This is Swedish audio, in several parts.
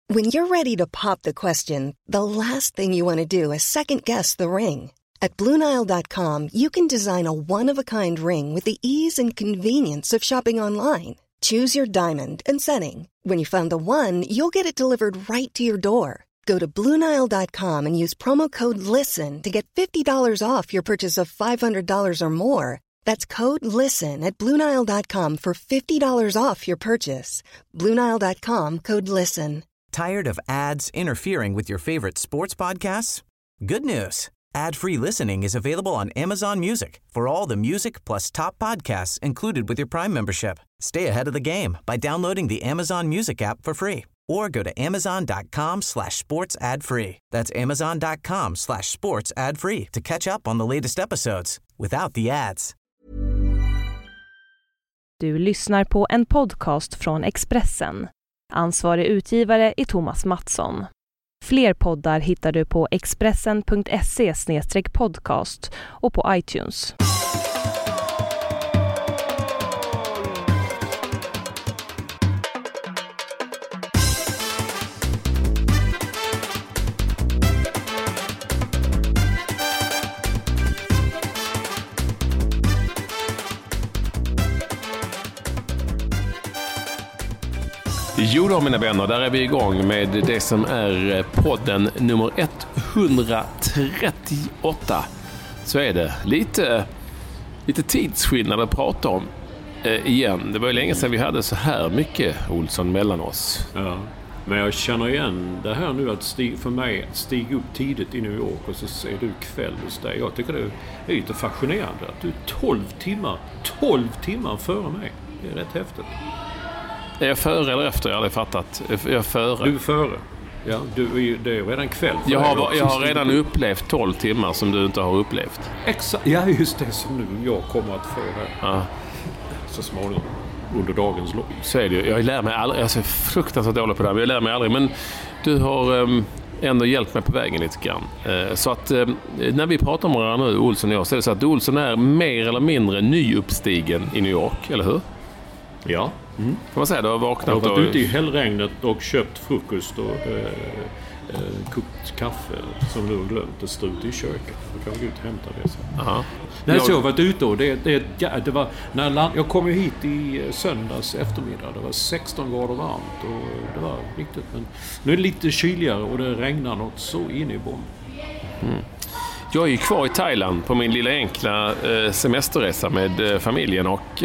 When you're ready to pop the question, the last thing you want to do is second-guess the ring. At BlueNile.com, you can design a one-of-a-kind ring with the ease and convenience of shopping online. Choose your diamond and setting. When you find the one, you'll get it delivered right to your door. Go to BlueNile.com and use promo code LISTEN to get $50 off your purchase of $500 or more. That's code LISTEN at BlueNile.com for $50 off your purchase. BlueNile.com, code LISTEN. Tired of ads interfering with your favorite sports podcasts? Good news. Ad-free listening is available on Amazon Music for all the music plus top podcasts included with your Prime membership. Stay ahead of the game by downloading the Amazon Music app for free or go to amazon.com/sports ad free. That's amazon.com/sports ad free to catch up on the latest episodes without the ads. Du lyssnar på en podcast från Expressen. Ansvarig utgivare är Thomas Mattsson. Fler poddar hittar du på expressen.se/podcast och på iTunes. Jo då mina vänner, där är vi igång med det som är podden nummer 138. Så är det lite tidsskillnad att prata om igen. Det var ju länge sedan vi hade så här mycket Olsson mellan oss. Ja, men jag känner igen det här nu att för mig stiga upp tidigt i New York och så är du kväll hos dig. Jag tycker det är lite fascinerande att du är 12 timmar före mig. Det är rätt häftigt. Är jag före eller efter? Jag har aldrig fattat. Jag är före. Du är före. Ja, det är redan kväll. Jag har redan upplevt 12 timmar som du inte har upplevt. Exakt. Ja, just det som nu jag kommer att få här. Ja. Så småningom. Under dagens lopp. Så är det ju. Jag lär mig aldrig. Jag är så fruktansvärt dålig på det här. Men jag lär mig aldrig. Men du har ändå hjälpt mig på vägen lite grann. Så att när vi pratar om varandra nu, Olsson och jag, så är det så att Olsson är mer eller mindre nyuppstigen i New York, eller hur? Ja. Kan man säga, du har vaknat. Jag har varit ute i hällregnet och köpt frukost och kokt kaffe som du har glömt att stå ute i köket. Då kan vi gå ut och hämta det sen. Nej, så jag har varit ute och det var när jag kom ju hit i söndags eftermiddag. Det var 16 grader varmt och det var riktigt. Men nu är det lite kyligare och det regnar något så in i bomb. Jag är ju kvar i Thailand på min lilla enkla semesterresa med familjen och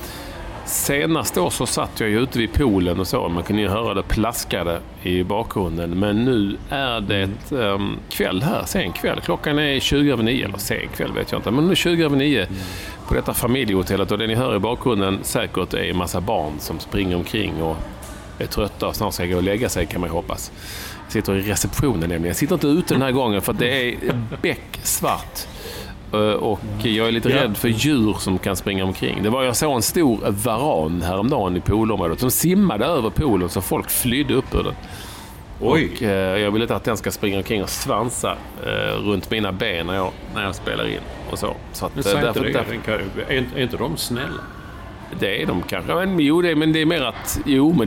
senast år så satt jag ju ute vid poolen och så. Man kunde ju höra det plaskade i bakgrunden. Men nu är det kväll här, sen kväll. Klockan är 20:09 eller sen kväll vet jag inte. Men nu är 20:09 på detta familjehotellet. Och det ni hör i bakgrunden säkert är en massa barn som springer omkring och är trötta och snart ska gå och lägga sig, kan man ju hoppas. Jag sitter i receptionen nämligen. Jag sitter inte ute den här gången för det är becksvart. Och jag är lite rädd för djur som kan springa omkring. Jag såg en stor varan häromdagen i poolområdet som simmade över poolen så folk flydde upp ur den. Oj. Och jag vill inte att den ska springa omkring och svansa runt mina ben när jag spelar in och så att därför är inte de snälla? Det är de kanske. Men det är mer att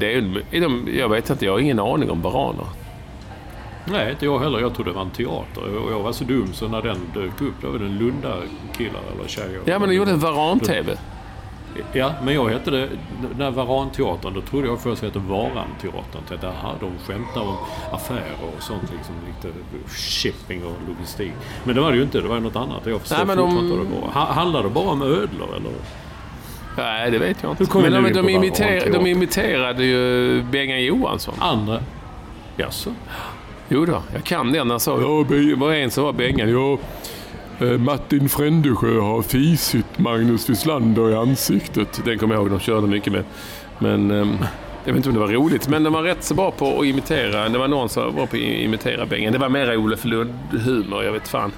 jag vet inte, jag har ingen aning om varaner. Nej, inte jag heller. Jag trodde det var en teater. Och jag var så dum så när den dök upp, då var det en Lunda-killar eller tjejer. Ja, men det gjorde en Varan-TV. Ja, men jag hette det, när Varan-teatern, då trodde jag först att det var Varan-teatern. Att de skämtar om affärer och sånt, liksom lite shipping och logistik. Men det var det ju inte, det var något annat. Jag förstår fortfarande vad det var. Handlar det bara om ödlor, eller? Nej, det vet jag inte. Men de imiterade ju Bengan Johansson. Andra? Jaså? Jo då, jag kan den. Alltså, var en som var Bengan. Martin Frändesjö har fisit Magnus Wislander i ansiktet. Den kommer jag ihåg, de körde mycket med. Men jag vet inte om det var roligt. Men de var rätt så bra på att imitera. Det var någon som var på att imitera Bengan. Det var mer Olof Lund-humor, jag vet fan.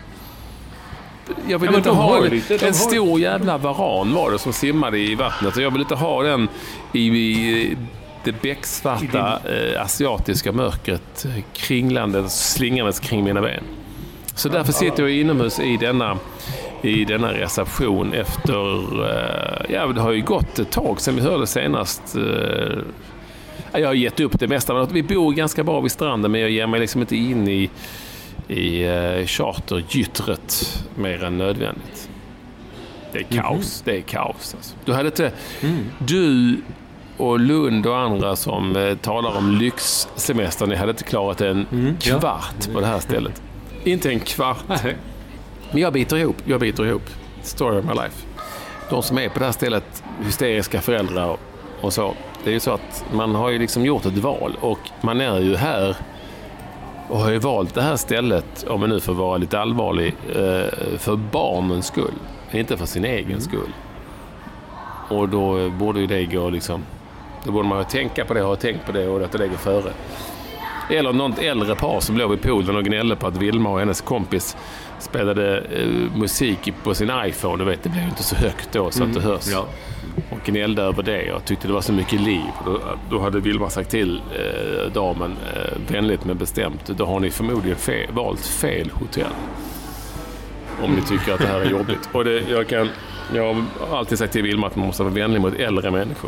Jag vill inte ha en stor jävla varan var det som simmade i vattnet. Och jag vill inte ha den i det becksvarta asiatiska mörkret kringlandet, slingandes kring mina ben. Så därför sitter jag inomhus i denna reception efter det har ju gått ett tag sedan vi hörde senast Jag har gett upp det mesta. Vi bor ganska bra vid stranden, men jag ger mig liksom inte in i chartergyttret mer än nödvändigt. Det är kaos. Det är kaos. Alltså. Du hade inte... Du och Lund och andra som talar om lyxsemester, ni hade inte klarat en kvart på det här stället. Inte en kvart. Men jag biter ihop. Story of my life. De som är på det här stället, hysteriska föräldrar och så. Det är ju så att man har ju liksom gjort ett val och man är ju här och har ju valt det här stället, om man nu får vara lite allvarlig, för barnens skull. Inte för sin egen skull. Och då borde ju det gå liksom... Då borde man ha tänkt på det och låta det gå före. Eller något äldre par som låg vid poolen och gnällde på att Vilma och hennes kompis spelade musik på sin iPhone. Du vet, det blev inte så högt då så att det hörs. Ja. Och gnällde över det och tyckte det var så mycket liv. Då hade Vilma sagt till damen vänligt men bestämt: då har ni förmodligen valt fel hotell. Om ni tycker att det här är jobbigt. Och jag har alltid sagt till Vilma att man måste vara vänlig mot äldre människor.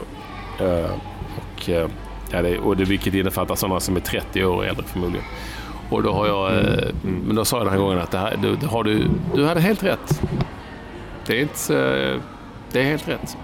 Och det vilket innefattar sådana som är 30 år äldre förmodligen. Och då har jag men då sa jag den här gången att du hade helt rätt. Det är helt rätt.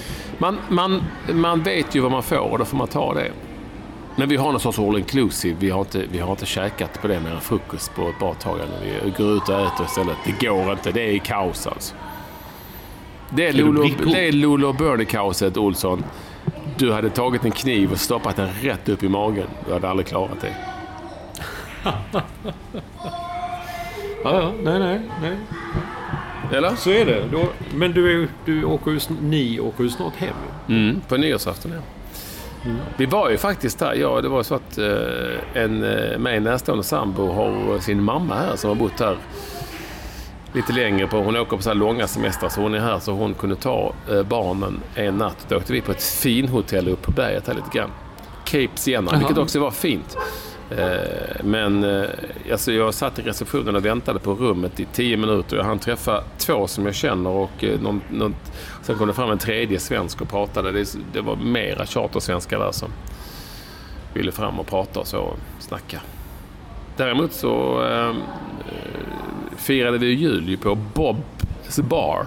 Man vet ju vad man får och då får man ta det. Men vi har någon sorts all inclusive. Vi har inte käkat på det med en frukost på ett bra tag. Vi går ut och äter istället. Det går inte, det är kaos alltså. Det är Lolo Bernie-kaoset, Olsson. Du hade tagit en kniv och stoppat den rätt upp i magen. Du hade aldrig klarat det. Ja, nej. Eller? Så är det. Men ni åker ju snart hem. På nyårsafton, ja. Vi var ju faktiskt där. Ja, det var så att en mig närstående sambo har sin mamma här som har bott här lite längre på. Hon åker på så här långa semester, så hon är här så hon kunde ta barnen en natt. Då åkte vi på ett finhotell upp på berget här lite grann. Cape Siena, vilket också var fint. Men alltså jag satt i receptionen och väntade på rummet i 10 minuter. Jag hann träffa 2 som jag känner och sen kom det fram en 3:e svensk och pratade. Det var mera chartersvenskar där som ville fram och prata och så snacka. Däremot så firade vi jul på Bob's Bar.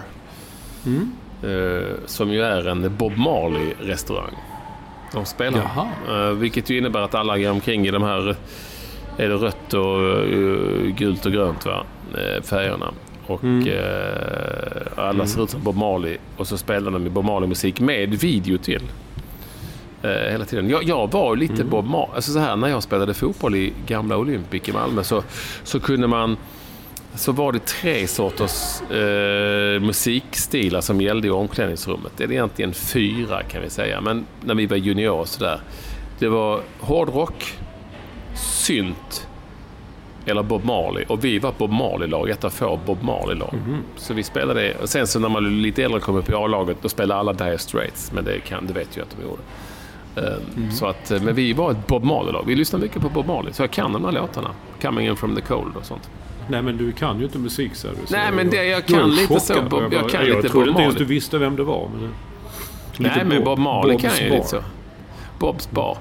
Som ju är en Bob Marley-restaurang. De spelar. Vilket ju innebär att alla går omkring i de här är det rött och gult och grönt, va? Färgerna. Och alla ser ut som Bob Marley. Och så spelar de Bob Marley-musik med video till. Hela tiden. Jag var lite Bob Marley. Alltså så här, när jag spelade fotboll i gamla Olympic i Malmö så kunde man... Så var det 3 sorters musikstilar som gällde i omklädningsrummet. Det är egentligen 4 kan vi säga. Men när vi var junior så där. Det var hårdrock, synt eller Bob Marley. Och vi var Bob Marley-lag, ett av få Bob Marley-lag. Så vi spelade det. Och sen så när man lite äldre kom upp i A-laget, då spelade alla Dire Straits. Men det vet ju att de gjorde. Så att, men vi var ett Bob Marley-lag. Vi lyssnade mycket på Bob Marley. Så jag kan de här låtarna. Coming in from the cold och sånt. Nej, men du kan ju inte musik, så nej, men jag kan lite så. Jag trodde inte ens du visste vem det var. Men men Bob Marley kan ju lite så. Bob's Bar.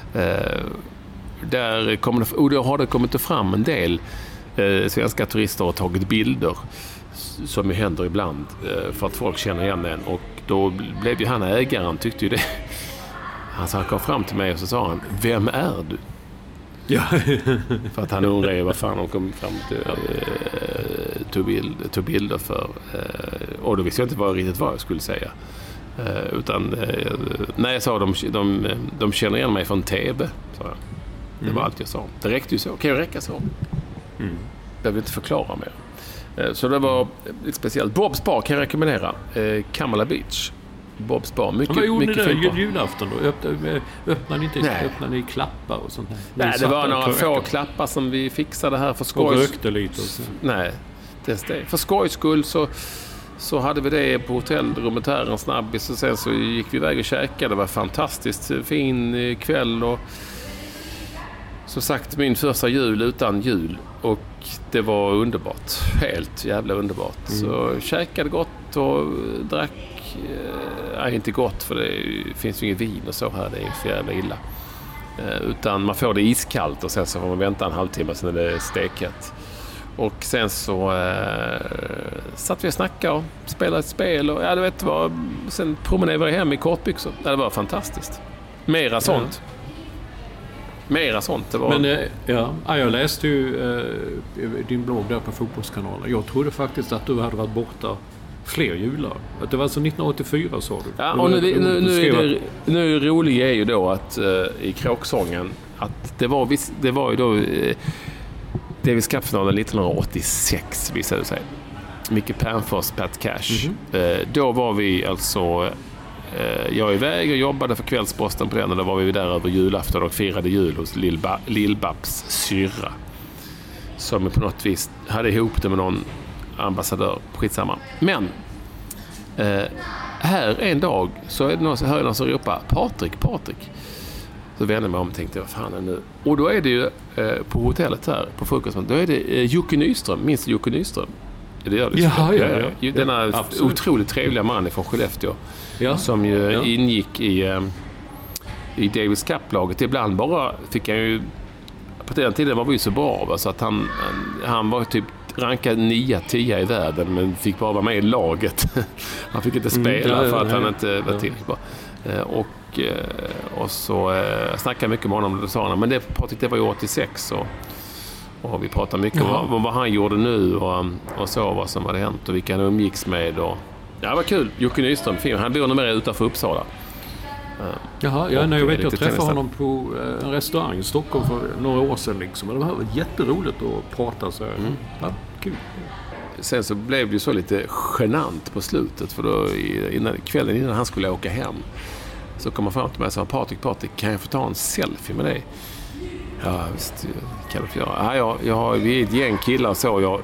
Där har det kommit fram en del svenska turister har tagit bilder som ju händer ibland för att folk känner igen en. Och då blev ju han ägaren, tyckte ju det. Han kom fram till mig och så sa han: vem är du? Ja. För att han undrar vad fan de kom fram till tog bilder för. Och då visste jag inte riktigt vad jag skulle säga. Utan när jag sa de känner igen mig från TV, sa jag. Det var allt jag sa. Det räckte ju så. Kan ju räcka så. Jag vill inte förklara mer. Så det var speciellt. Bob's Bar kan jag rekommendera. Kamala Beach. Bob's Bar. Mycket där julafton då? Öppnade ni klappar och sånt där? Nej, det var några få klappar som vi fixade här för skoj. Och rökte lite och så. Nej, för skojs skull så hade vi det på hotellrummet här en snabbis och sen så gick vi iväg och käkade. Det var fantastiskt fin kväll och som sagt min första jul utan jul och det var underbart. Helt jävla underbart. Så käkade gott och drack inte gott för det finns ju ingen vin och så här, det är för jävla illa. Utan man får det iskallt och sen så får man vänta en halvtimme sen är det steket. Och sen så satt vi och snackade och spelade ett spel och du vet vad, sen promenerade vi hem i kortbyxor. Det var fantastiskt. Mera sånt. Det var... Men jag läste ju din blogg där på Fotbollskanalen. Jag trodde faktiskt att du hade varit borta fler jular. Att det var alltså 1984 sa du. Ja, och nu roligt är ju då att i kråksången att det var ju då Davis Cup-finalen 1986 visade det sig. Micke Pernfors, Pat Cash. Då var vi alltså jag iväg och jobbade för Kvällsposten på den och då var vi där över julafton och firade jul hos Lill-Babs syrra som på något vis hade ihop det med någon ambassadör, skitsamma. Men här en dag så är det någon som ropar Patrik. Så vände jag mig om och tänkte, vad fan är det nu? Och då är det ju på hotellet här, på frukosten, då är det Jocke Nyström. Minns du Jocke Nyström? Det gör det. Ja. Denna otroligt trevliga man från Skellefteå. Ja. Som ju ingick i Davis Cup-laget. Ibland bara fick han ju... På den tiden var vi ju så bra. Så att han var typ rankad 9-10 i världen men fick bara vara med i laget. Han fick inte spela för att han inte var tillräckligt bra. Och så snackade mycket med honom och sa han, men det var ju 86 och vi pratade mycket om vad han gjorde nu och så vad som hade hänt och vilka han umgicks med och det var kul. Jocke Nyström, film. Han bor nog mer utanför Uppsala. Jag träffade honom på en restaurang i Stockholm för några år sedan liksom. Det var jätteroligt att prata så här. Kul. Sen så blev det ju så lite genant på slutet för då kvällen innan han skulle åka hem så kom han fram till mig och sa Patrik, kan jag få ta en selfie med dig? Ja, visst kan du få göra. Vi är ett gäng killar så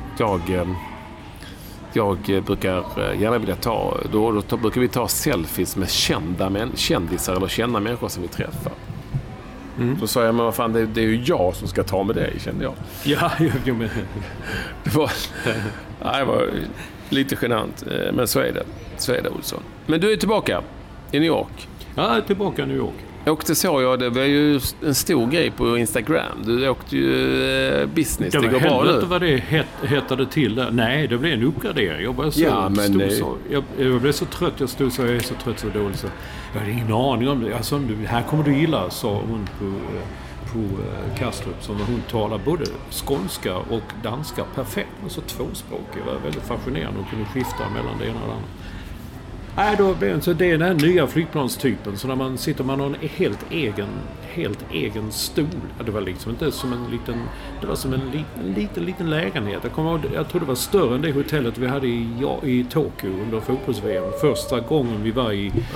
jag brukar gärna vilja då brukar vi ta selfies med kändisar eller kända människor som vi träffar. Så sa jag, men vad fan, det är ju jag som ska ta med dig, kände jag. Ja, jag med. Det var lite genant, men så är det, Olsson. Men du är tillbaka i New York. Ja, jag är tillbaka i New York. Det var ju en stor grej på Instagram. Du åkte ju business. Det går bra nu. Jag vet inte vad det hettade till där. Nej, det blev en uppgradering. Jag blev så trött. Jag är så trött så dåligt. Så jag hade ingen aning om det. Alltså, här kommer du gilla, sa hon på Kastrup. Som hon talar både skånska och danska perfekt. Alltså tvåspråkig. Det var väldigt fascinerande att kunna skifta mellan det ena och det andra. Nej, så det är den här nya flygplanstypen. Så när man sitter med någon helt egen stol. Det var liksom inte som en liten... Det var som en liten lägenhet. Jag tror det var större än det hotellet vi hade i Tokyo under fotbolls-VM. Första gången vi var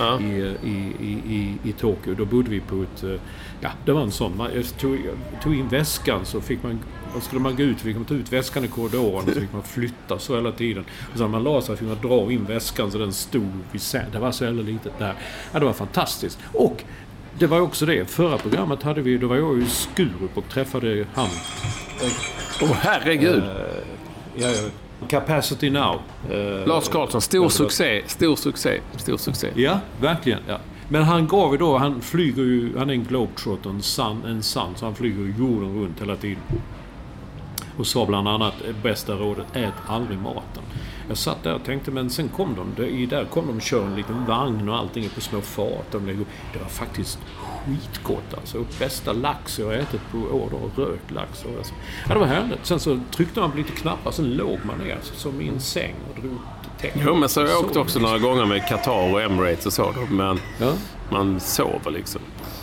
i Tokyo. Då bodde vi på ett... det var en sån. Jag tog in väskan så fick man... Och skulle man gå ut, fick man ta ut väskan i korridoren så fick man flytta så hela tiden. Och så när man la sig fick man dra in väskan så den stod vid sen. Det var så jävla litet där. Ja, det var fantastiskt. Och det var också det. Förra programmet då var jag i Skurup och träffade han. Herregud. Capacity Now. Lars Karlsson, stor succé. Ja, verkligen. Ja. Men han gav ju då, han flyger ju, han är en globetrotter, en sann, så han flyger ju jorden runt hela tiden. Och sa bland annat, bästa rådet, ät aldrig maten. Jag satt där och tänkte, men sen kom de och körde en liten vagn och allting på små fat. Det var faktiskt skitgott alltså. Bästa lax jag har ätit på år och rökt lax. Och alltså. Ja, det var härligt. Sen så tryckte man på lite knappar, sen låg man ner alltså, som i en säng och drog täcken. Jo, men så har jag åkt också några gånger med Qatar och Emirates och så. Men man sover liksom.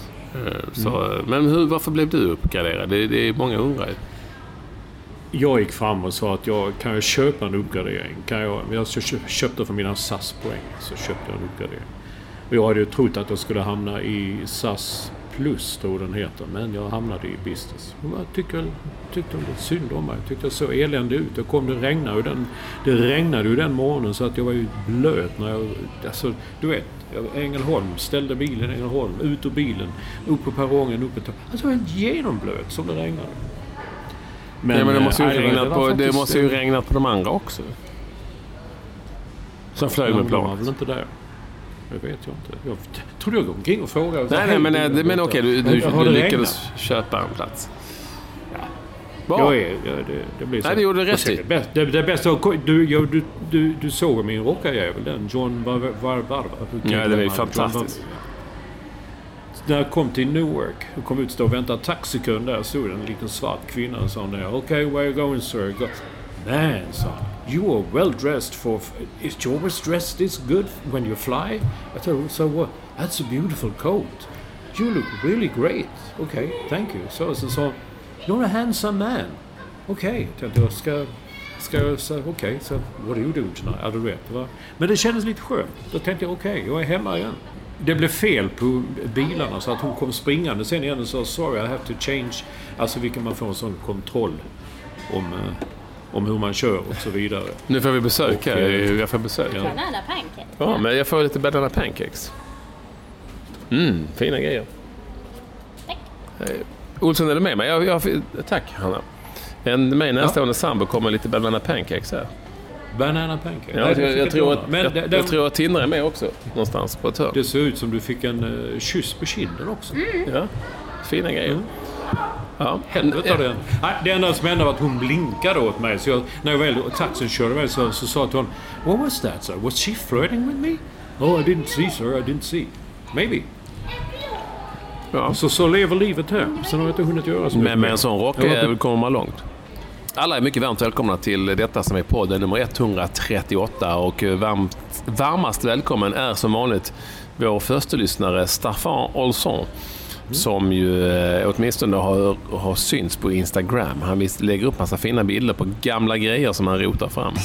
Men varför blev du uppgraderad? Det är många undrar. Jag gick fram och sa att kan jag köpa en uppgradering? Jag köpte för mina SAS-poäng, så köpte jag en uppgradering. Och jag hade ju trott att jag skulle hamna i SAS Plus, tror den heter, men jag hamnade i business. Jag tyckte det synd om mig. Jag tyckte jag så eländig ut. Det regnade ju den morgonen så att jag var ju blöt när jag... Alltså, du vet, Ängelholm, ställde bilen i Ängelholm, ut ur bilen, upp på perrongen, alltså jag var helt genomblöt som det regnade. Men det måste ju regna på de andra också. Som flög med plan. Var väl inte där. Det vet jag inte. Jag tror jag går omkring och frågar. Nej, men okej, du lyckades köpa en plats. Ja. Det blir så. Nej, det gjorde rätt i. Det bästa, du såg min rockarjävel, den John Varvar. Ja, det var fantastiskt. När jag kom till Newark och kom ut och stod och väntade taxikön där, stod en liten svart kvinna och sa där, okay, where are you going, sir? Man, son, you are well dressed for... Is you always dressed this good when you fly? I thought, so what? That's a beautiful coat. You look really great. Okay, thank you. So you're a handsome man. Okay, jag ska jag säga, okay, so what do you do tonight? Ja, du vet, va? Men det kändes lite skönt. Då tänkte jag, okej, jag är hemma igen. Det blev fel på bilarna så att hon kom springande sen igen och sa, sorry, I have to change. Alltså vilken man får en sån kontroll om hur man kör och så vidare. Nu får vi besök här. Jag får besök. Banana pancakes. Ja, men jag får lite banana pancakes. Fina grejer. Tack. Olsson, är du med mig? Tack, Hanna. En mig närstående sambo kommer lite banana pancakes här. Banana pancakes? Ja, jag tror att Tindra är med också. Någonstans på ett hörn. Det ser ut som du fick en kyss på kinden också. Ja, fina grejer. Ja. Helvete den. Det enda som hände var att hon blinkade åt mig. Så när jag väl taxin körde mig så sa jag till hon, what was that, sir? Was she flirting with me? Oh, I didn't see, sir. I didn't see. Maybe. Ja. Så lever livet här. Sen har jag inte hunnit göra så mycket. Men med en sån rock kommer man långt. Alla är mycket varmt välkomna till detta som är podden nummer 138 och varmast välkommen är som vanligt vår första lyssnare Staffan Olsson som ju åtminstone har syns på Instagram. Han lägger upp massa fina bilder på gamla grejer som han rotar fram.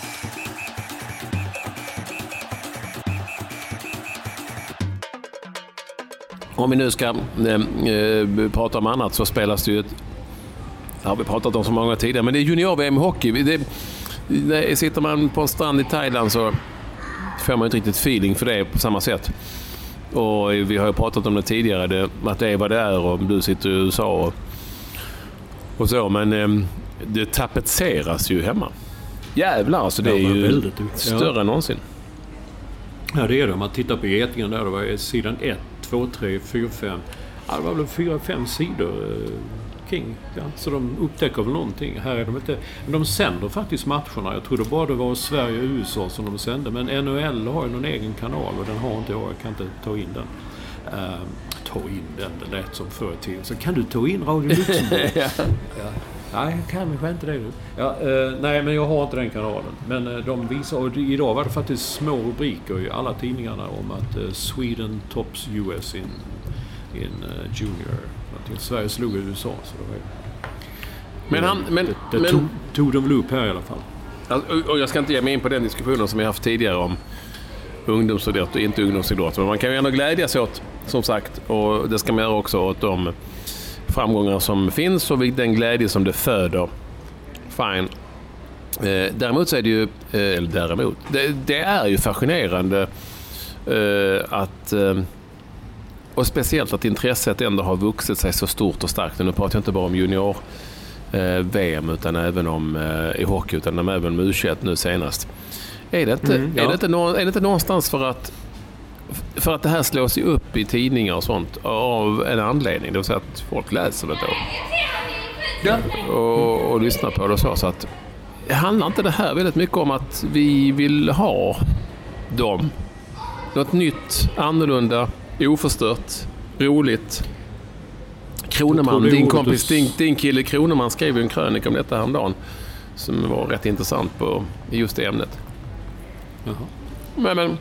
Om vi nu ska prata om annat så spelas det ju det har vi pratat om så många tidigare, men det är junior-VM i hockey. Sitter man på en strand i Thailand så får man inte riktigt feeling för det på samma sätt. Och vi har ju pratat om det tidigare, att det är vad det är och du sitter i USA och så, men det tapetseras ju hemma. Jävlar, alltså det är ju större än någonsin. Ja, det är det. Om man tittar på getingen där, det var sidan 1, 2, 3, 4, 5. Ja, det var väl 4-5 sidor kring. Ja. Så de upptäcker väl någonting. Här är de inte. Men de sänder faktiskt matcherna. Jag trodde bara det var Sverige och USA som de sände. Men NHL har ju någon egen kanal och den har inte jag. Jag kan inte ta in den. Det lät som förr till. Så kan du ta in Radio Luxemburg? Ja. Nej, jag kan kanske inte det nu. Nej, men jag har inte den kanalen. Men de visar, och idag var det faktiskt små rubriker i alla tidningarna om att Sweden tops US in junior. Sverige slog USA. Så det var tog de väl upp här i alla fall. Och jag ska inte ge mig in på den diskussionen som vi haft tidigare om ungdomsidrott och inte ungdomsidrott. Men man kan ju ändå glädjas åt, som sagt, och det ska man göra också åt de framgångar som finns och den glädje som det föder. Fine. Däremot så är det ju det är ju fascinerande att och speciellt att intresset ändå har vuxit sig så stort och starkt. Nu pratar jag inte bara om junior VM utan även om i hockey utan även om U21 nu senast. Är det inte någonstans för att det här slås ju upp i tidningar och sånt av en anledning, det vill säga att folk läser det då. Ja. Och lyssnar på det och så att handlar inte det här väldigt mycket om att vi vill ha dem något nytt, annorlunda, oförstört, roligt. Kroneman, din kompis, din kille Kroneman skrev ju en krönika om detta häromdagen som var rätt intressant på just det ämnet. Jaha. Men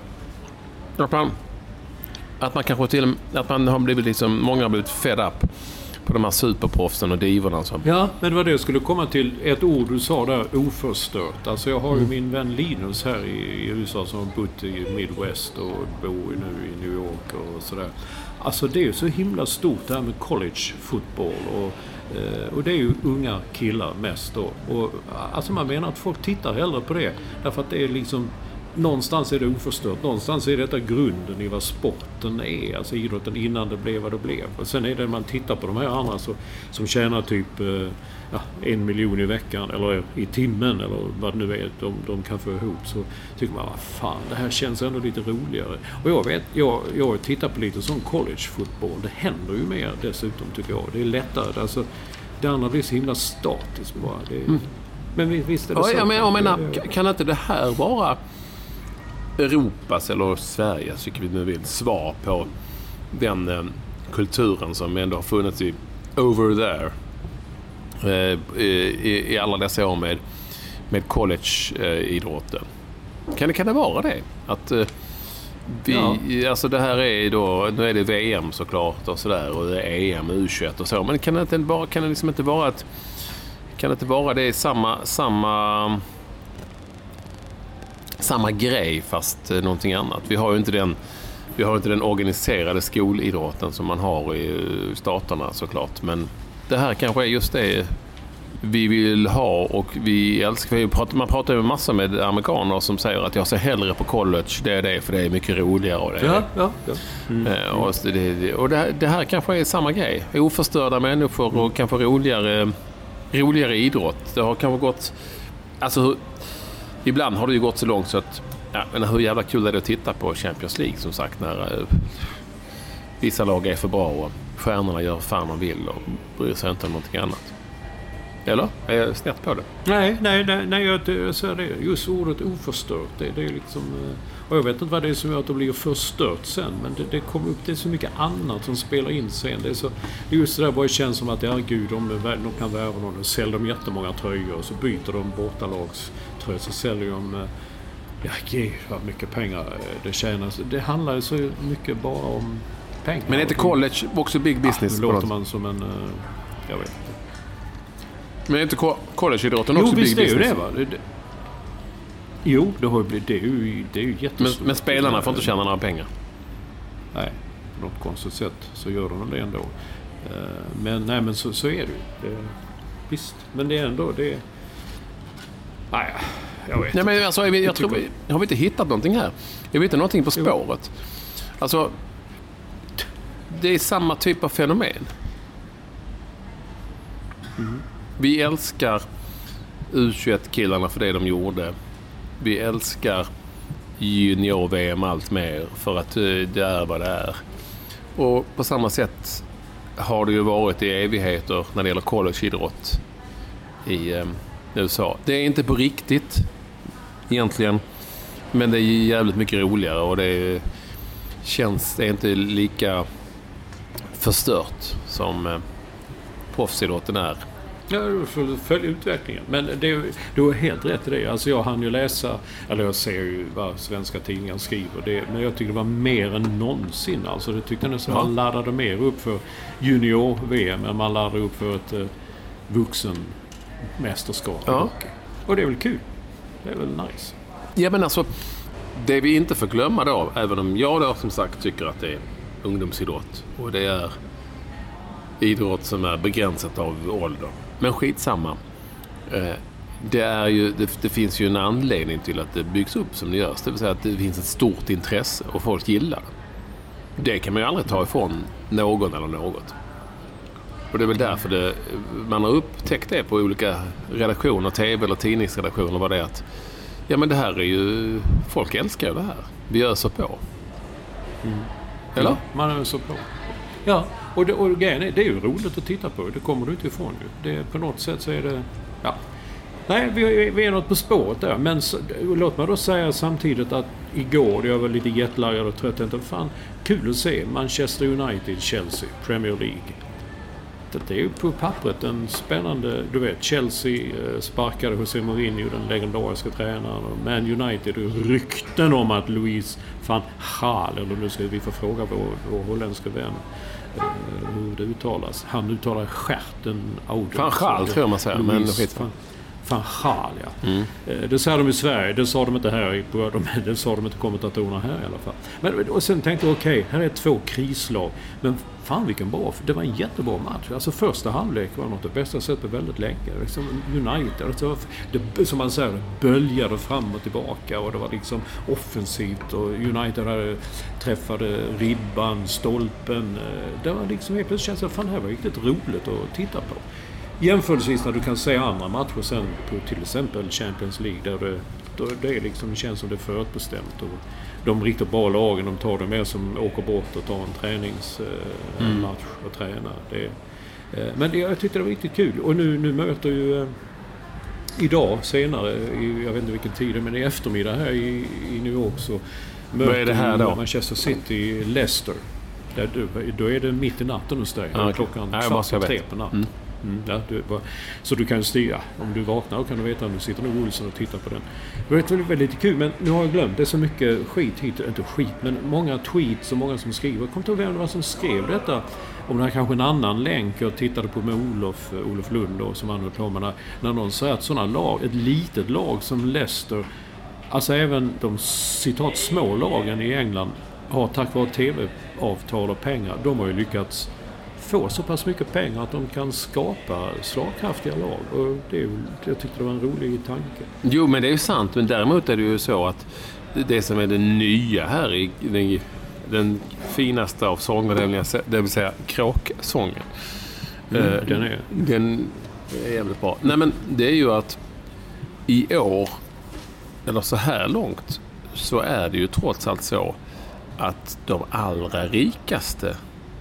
att man kanske att man har blivit liksom, många har blivit fed up på de här superproffsen och divorna som. Ja, men det var det jag skulle komma till. Ett ord du sa där, oförstört. Alltså jag har ju min vän Linus här i USA som har bott i Midwest och bor nu i New York och sådär. Alltså det är ju så himla stort det här med college fotboll och det är ju unga killar mest då. Och alltså man menar att folk tittar hellre på det därför att det är liksom någonstans är det oförstört. Någonstans är detta grunden i vad sporten är. Alltså idrotten innan det blev vad det blev. Och sen är det man tittar på de här andra som tjänar typ 1 miljon i veckan eller i timmen eller vad det nu är de kan få ihop, så tycker man, vad fan, det här känns ändå lite roligare. Och jag tittar på lite sån college-fotboll. Det händer ju mer dessutom, tycker jag. Det är lättare. Alltså, det andra blir så himla statiskt bara. Men visst är det så. Jag menar, kan inte det här vara Europas eller Sveriges, vilket vi nu vill, svar på den kulturen som ändå har funnits i over there i alla dessa år med college-idrotten. Kan det vara det? Att alltså det här är då, nu är det VM såklart och sådär, och det är EM, U21 och så, men kan det inte vara det samma grej fast någonting annat? Vi har ju inte den organiserade skolidrotten som man har i staterna såklart, men det här kanske är just det vi vill ha och vi älskar. Man pratar ju massor med amerikaner som säger att jag ser hellre på college, det är det, för det är mycket roligare. Och och det här kanske är samma grej. Oförstörda människor och kanske roligare idrott. Det har kanske gått, alltså ibland har det ju gått så långt så att men hur jävla kul är det att titta på Champions League, som sagt, när vissa lag är för bra och stjärnorna gör fan man vill och bryr sig inte om någonting annat. Eller? Är jag snett på det? Nej, jag säger det. Just ordet oförstört, det är liksom... Och jag vet inte vad det är som gör att det blir förstört sen, men det kommer upp, det är så mycket annat som spelar in sen. Det är just det där, bara känns som att gud, de kan värva någon och säljer de jättemånga tröjor och så byter de bortalagströjor, så säljer de... gud vad mycket pengar det tjänas. Det handlar så mycket bara om pengar. Men är inte college också big business? Ja, låter man som en... jag vet inte. Men är inte collegeidrotten också big business? Jo, visst är ju det, va? Jo, det är ju jättestort. Men spelarna får inte tjäna några pengar? Nej, på något konstigt sätt så gör de det ändå. Men så är det ju. Visst, men det är ändå... Nej, jag vet. Nej, men alltså, jag tror har vi inte hittat någonting här? Jag vet inte någonting på spåret. Alltså, det är samma typ av fenomen. Mm. Vi älskar U21-killarna för det de gjorde. Vi älskar junior-VM allt mer för att det är vad det är. Och på samma sätt har det ju varit i evigheter när det gäller collegeidrott i USA. Det är inte på riktigt egentligen, men det är jävligt mycket roligare och det är inte lika förstört som proffsidrotten är. Ja, du får följa utvecklingen. Men du har helt rätt i det. Alltså jag hann ju läsa, eller jag ser ju vad svenska tidningar skriver, men jag tycker det var mer än någonsin. Alltså det tyckte nästan man laddade mer upp för junior-VM än man laddade upp för ett vuxenmästerskap. Ja. Och det är väl kul. Det är väl nice. Ja, men alltså, det vi inte får glömma då, även om jag då som sagt tycker att det är ungdomsidrott och det är idrott som är begränsat av ålder. Men skitsamma. Det finns ju en anledning till att det byggs upp som det görs. Det vill säga att det finns ett stort intresse och folk gillar det. Det kan man ju aldrig ta ifrån någon eller något. Och det är väl därför man har upptäckt det på olika redaktioner, tv- eller tidningsredaktioner, vad det är att men det här är ju, folk älskar det här. Vi gör så på. Eller? Ja, man är så på. Ja, och grejen är, det är ju roligt att titta på. Det kommer du inte ifrån ju. På något sätt så är det... Ja. Nej, vi är något på spåret där. Men låt mig då säga samtidigt att igår, jag var lite jetlaggad och trött. Fan, kul att se Manchester United, Chelsea, Premier League. Det är ju på pappret en spännande... Du vet, Chelsea sparkade José Mourinho, den legendariska tränaren. Och Man United, rykten om att Louis van Gaal, eller nu ska vi få fråga vår holländska vän hur det uttalas. Han uttalar stjärten Van Gaal tror jag man säger, men Van Gaal, ja. Det sa de i Sverige, det sa de inte här det sa de inte kommentatorerna här i alla fall. Men, och sen tänkte jag, okej, här är 2 krislag, men fan vilken bra, det var en jättebra match. Alltså första halvlek var något det bästa sett på väldigt länge. Liksom United, alltså, det, som man säger, det böljade fram och tillbaka och det var liksom offensivt och United träffade ribban, stolpen. Det var liksom helt plötsligt känns det, fan, här var riktigt roligt att titta på. jämförelsevis när du kan se andra matcher sen på till exempel Champions League där det är liksom, det känns som det är förutbestämt och de riktigt bra lagen, de tar det mer som åker bort och tar en träningsmatch och tränar. Men jag tyckte det var riktigt kul. Och nu möter ju idag senare, jag vet inte vilken tid, men i eftermiddag här i New York så möter vad är det här då? Manchester City Leicester. Då är det mitt i natten hos dig. Klockan 2:03 på natten. Så du kan styra. Om du vaknar och kan du veta om du sitter med Olsen och tittar på den. Det är väldigt, väldigt kul, men nu har jag glömt. Det är så mycket skit hit. Inte skit, men många tweets och många som skriver. Jag kommer inte ihåg vem det var som skrev detta. Om det här kanske en annan länk. Jag tittade på med Olof Lund då, som han reklamerna. När någon säger att sådana lag, ett litet lag som Leicester, alltså även de citat små lagen i England har tack vare tv-avtal och pengar. De har ju lyckats få så pass mycket pengar att de kan skapa slagkraftiga lag. Och jag tyckte det var en rolig tanke. Jo, men det är ju sant. Men däremot är det ju så att det som är det nya här i den finaste av sånger, det vill säga kråksången. Den är jävligt bra. Nej, men det är ju att i år, eller så här långt, så är det ju trots allt så att de allra rikaste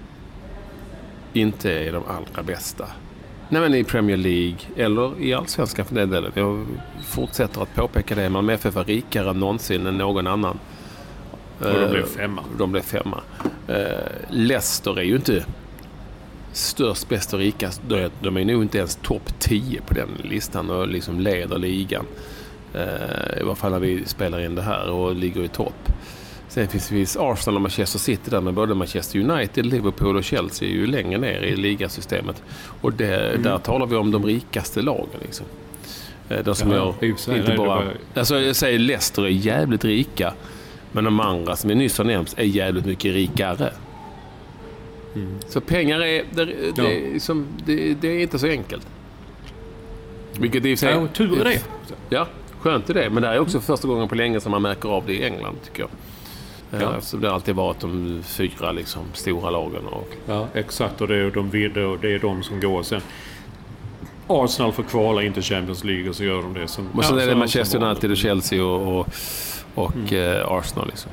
inte är de allra bästa. Nej, men i Premier League eller i Allsvenskan för den delen. Jag fortsätter att påpeka det. Malmö FF var rikare än någonsin än någon annan. Och de blev femma. Leicester är ju inte störst, bäst och rikast. De är nog inte ens topp 10 på den listan och liksom leder ligan. I alla fall när vi spelar in det här och ligger i topp. Sen finns Arsenal och Manchester City där, med både Manchester United, Liverpool och Chelsea är ju längre ner i ligasystemet. Och där talar vi om de rikaste lagen liksom. De som gör inte bara... Alltså jag säger Leicester är jävligt rika, men de andra som är nyss har nämnts är jävligt mycket rikare. Så pengar det är inte så enkelt. Vilket i sig... tur är det. Ja, skönt är det. Men det är också första gången på länge som man märker av det i England, tycker jag. Eftersom det alltid varit de 4 liksom, stora lagen. Ja, exakt. Och det är de som går sen. Arsenal får kvala inte Champions League och så gör de det. Och sen är det Manchester United och Chelsea och Arsenal liksom.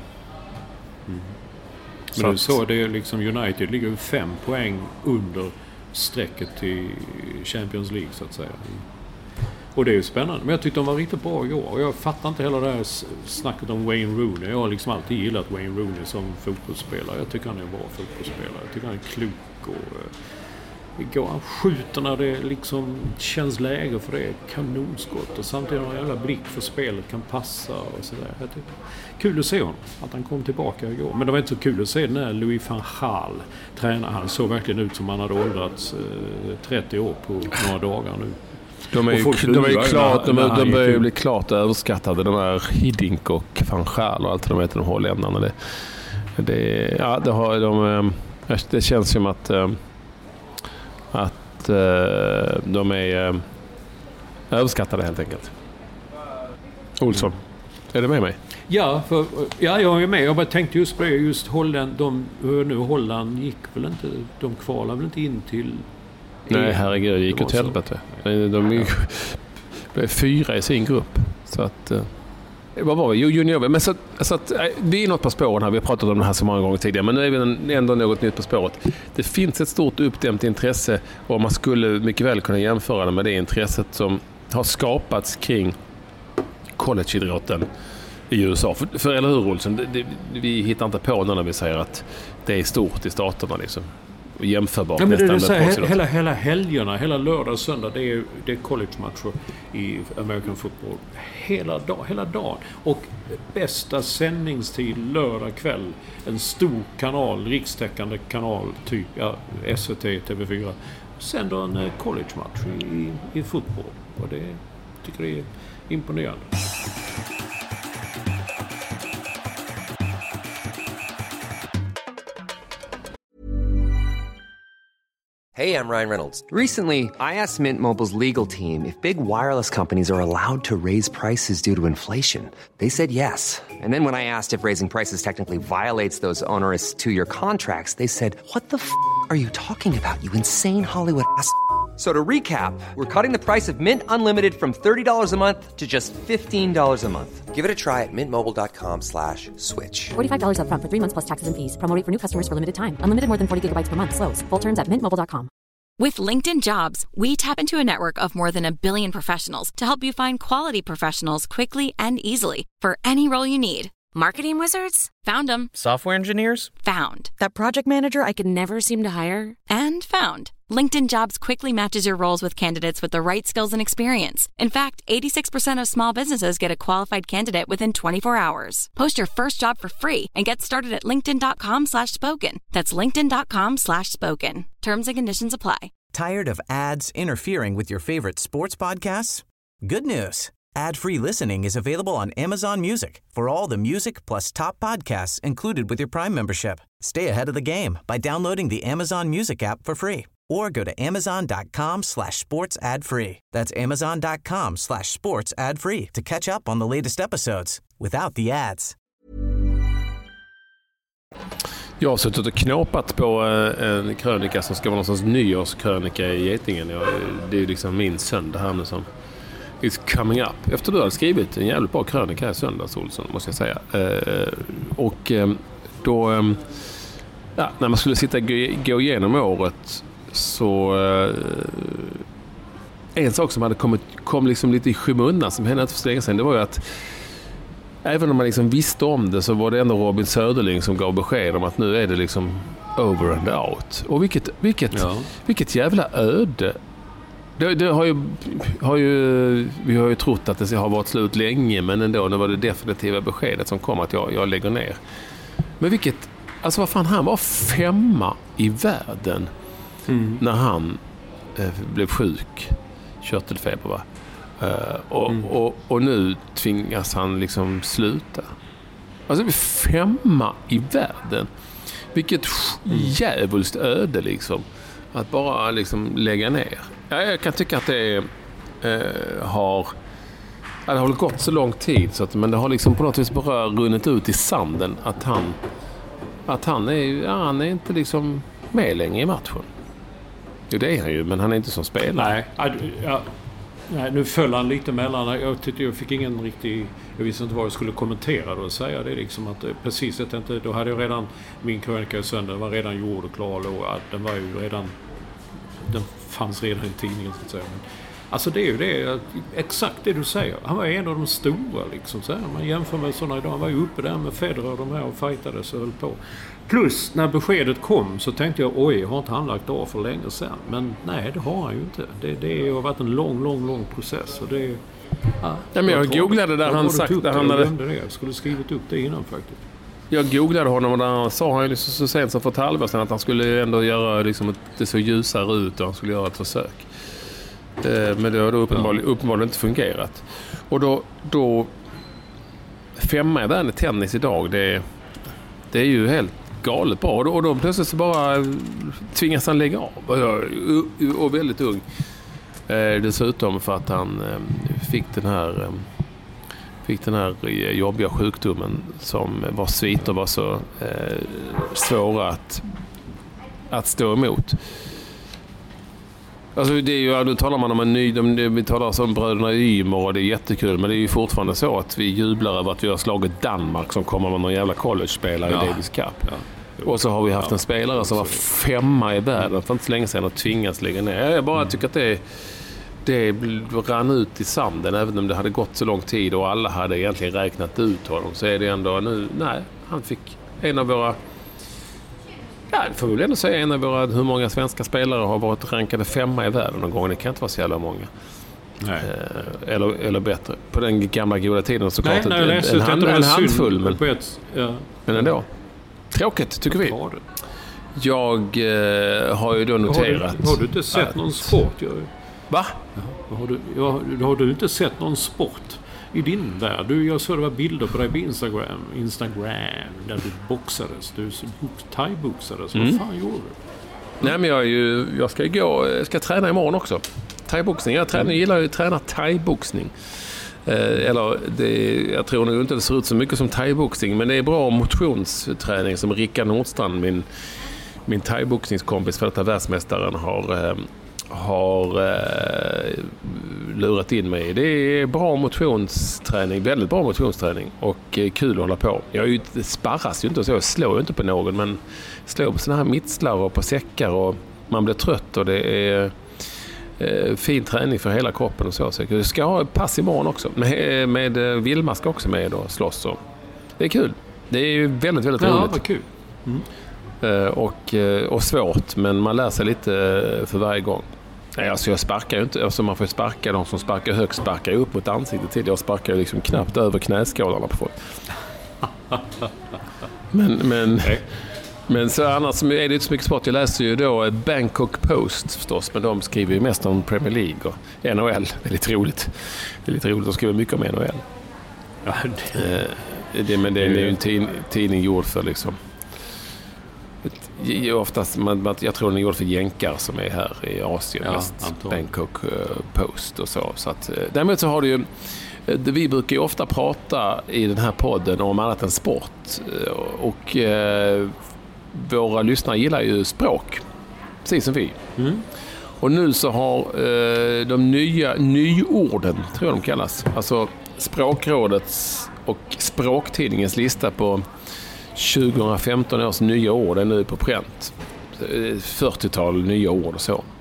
Men så det är liksom United ligger 5 poäng under strecket till Champions League så att säga. Och det är ju spännande. Men jag tyckte de var riktigt bra igår. Och jag fattar inte hela det här snacket om Wayne Rooney. Jag har liksom alltid gillat Wayne Rooney som fotbollsspelare. Jag tycker han är en bra fotbollsspelare. Jag tycker han är klok och han skjuter när det liksom känns läge för det. Kanonskott. Och samtidigt har han en jävla blick för spelet, kan passa och sådär. Kul att se honom. Att han kom tillbaka igår. Men det var inte så kul att se den här Louis van Gaal träna. Han såg verkligen ut som han hade åldrats 30 år på några dagar nu. De börjar ju bli klart överskattade, de här Hiddink och Van Gaal och allt de heter, de holländarna. Det känns som att de är överskattade helt enkelt. Olsson, är du med mig? Ja, jag är med. Jag bara tänkte just på det. Just Holland gick väl inte, de kvalar väl inte in till... Nej, herregud, det gick åt helvete. De blev 4 i sin grupp. Så att... Vad var vi? Junior. Men så att, vi är något på spåren här. Vi har pratat om det här så många gånger tidigare. Men nu är vi ändå något nytt på spåret. Det finns ett stort uppdämt intresse. Och man skulle mycket väl kunna jämföra det med det intresset som har skapats kring collegeidrotten i USA. För eller hur, Olsson? Vi hittar inte på när vi säger att det är stort i staterna liksom. Jämförbart. Ja, men det är så här, hela helgerna, hela lördag och söndag, det är college-matcher i American football. Hela dagen. Och bästa sändningstid lördag kväll. En stor kanal, rikstäckande kanal, typ SVT, TV4. Sänder en college-match i fotboll. Och det tycker jag är imponerande. Hey, I'm Ryan Reynolds. Recently, I asked Mint Mobile's legal team if big wireless companies are allowed to raise prices due to inflation. They said yes. And then when I asked if raising prices technically violates those onerous 2-year contracts, they said, "What the f*** are you talking about, you insane Hollywood ass?" So to recap, we're cutting the price of Mint Unlimited from $30 a month to just $15 a month. Give it a try at mintmobile.com/switch. $45 up front for 3 months plus taxes and fees. Promo rate for new customers for limited time. Unlimited more than 40 gigabytes per month. Slows full terms at mintmobile.com. With LinkedIn Jobs, we tap into a network of more than 1 billion professionals to help you find quality professionals quickly and easily for any role you need. Marketing wizards? Found them. Software engineers? Found. That project manager I could never seem to hire? And found. LinkedIn Jobs quickly matches your roles with candidates with the right skills and experience. In fact, 86% of small businesses get a qualified candidate within 24 hours. Post your first job for free and get started at linkedin.com/spoken. That's linkedin.com/spoken. Terms and conditions apply. Tired of ads interfering with your favorite sports podcasts? Good news. Ad-free listening is available on Amazon Music for all the music plus top podcasts included with your Prime membership. Stay ahead of the game by downloading the Amazon Music app for free or go to amazon.com/sports ad free. That's amazon.com/sports ad free to catch up on the latest episodes without the ads. Jag har suttit och knåpat på en krönika som ska vara någon sorts nyårskrönika i Getingen. Det är liksom min söndag här nu som is coming up. Efter du har skrivit en jävligt bra krönika här söndags, Olsson, måste jag säga. Då när man skulle sitta och gå igenom året så en sak som hade kom liksom lite i skymundan som hände inte för så länge sedan, det var ju att även om man liksom visste om det så var det ändå Robin Söderling som gav besked om att nu är det liksom over and out. Och vilket jävla öde. Det har ju vi har ju trott att det har varit slut länge, men ändå nu var det definitiva beskedet som kom att jag lägger ner. Men alltså vad fan, han var 5:a i världen när han blev sjuk, körtelfeber va. Och nu tvingas han liksom sluta. Alltså 5:a i världen. Vilket jävligt öde liksom. Att bara liksom lägga ner. Jag kan tycka att det har gått så lång tid så att, men det har liksom på något vis bara runnit ut i sanden att han är inte liksom med längre i matchen. Jo, det är han ju, men han är inte som spelare. Nej, nu föll han lite mellan. Jag fick ingen riktig... Jag visste inte vad jag skulle kommentera då och säga. Det är liksom att precis, jag tänkte, då hade jag redan min krönika i söndag, den var redan gjord och klar. Den var ju redan... Den fanns redan i tidningen så att säga. Men, alltså det är ju det, exakt det du säger. Han var en av de stora liksom. Så här. Man jämför med sådana idag. Han var ju uppe där med Federer och de här och fightades och höll på. Plus när beskedet kom så tänkte jag, oj, har inte han lagt av för länge sedan? Men nej, det har han ju inte. Det har varit en lång process. Och det, men jag googlade där han sagt att han hade... Jag skulle skrivit upp det innan faktiskt. Jag googlade honom och där han sa han ju så sent som för ett halvår sedan att han skulle ändå göra liksom att det så ljusare ut och han skulle göra ett försök. Men det har då uppenbarligen inte fungerat. Och då 5:a i världen i tennis idag, det är ju helt galet bra. Och då plötsligt så bara tvingas han lägga av. Och väldigt ung. Dessutom för att han fick den här jobbiga sjukdomen som var sviter var så svåra att stå emot. Alltså det är ju, nu talar man om vi talar om bröderna Ymer och det är jättekul, men det är ju fortfarande så att vi jublar över att vi har slagit Danmark som kommer med någon jävla college-spelare i Davis Cup. Ja. Och så har vi haft en spelare som var 5:a i världen för inte så länge sedan och tvingas lägga ner. Jag bara tycker att det rann ut i sanden, även om det hade gått så lång tid och alla hade egentligen räknat ut honom, så är det ändå nu, han fick en av våra, det får väl ändå säga en av våra, hur många svenska spelare har varit rankade 5:a i världen någon gång, det kan inte vara så jävla många. Nej. Eller bättre. På den gamla goda tiden så klart en handfull, men ändå. Tråkigt, tycker vi. Jag har ju då noterat... Har du inte sett någon sport? Va? Har du inte sett någon sport i din värld? Jag såg det var bilder på dig på Instagram där du boxades. Du thai-boxades. Vad fan gjorde du? Nej, men jag ska träna imorgon också. Thai-boxning. Jag gillar ju att träna thai-boxning. Jag tror nog inte det ser ut så mycket som thai-boxning, men det är bra motionsträning som Rickard Nordstrand, min thai-boxningskompis, för att världsmästaren har lurat in mig. Det är bra motionsträning, väldigt bra motionsträning och kul att hålla på. Jag sparras ju inte och så, jag slår ju inte på någon, men slår på såna här mittlar och på säckar och man blir trött och det är fin träning för hela kroppen och så. Så jag ska ha pass imorgon också. Med Vilma ska också med och slåss. Och det är kul. Det är ju väldigt, väldigt roligt. Ja, vad kul. Och svårt, men man lär sig lite för varje gång. Alltså jag sparkar ju inte, alltså man får sparka, de som sparkar högt sparkar upp mot ansiktet till. Jag sparkar liksom knappt över knäskålarna på folk. Men så annars är det inte så mycket sport. Jag läser ju då Bangkok Post förstås, men de skriver ju mest om Premier League och NHL. Det är lite roligt. De skriver mycket om NHL. Ja, men det är ju en tidning gjord för liksom... Oftast, jag tror den är gjord för jänkar som är här i Asien, Bangkok Post och så. Så att, däremot så har det ju... Vi brukar ju ofta prata i den här podden om annat än sport. Och våra lyssnare gillar ju språk, precis som vi. Och nu så har de nyorden, tror jag de kallas, alltså Språkrådets och Språktidningens lista på 2015 års nya ord är nu på pränt. 40-tal nya ord och så.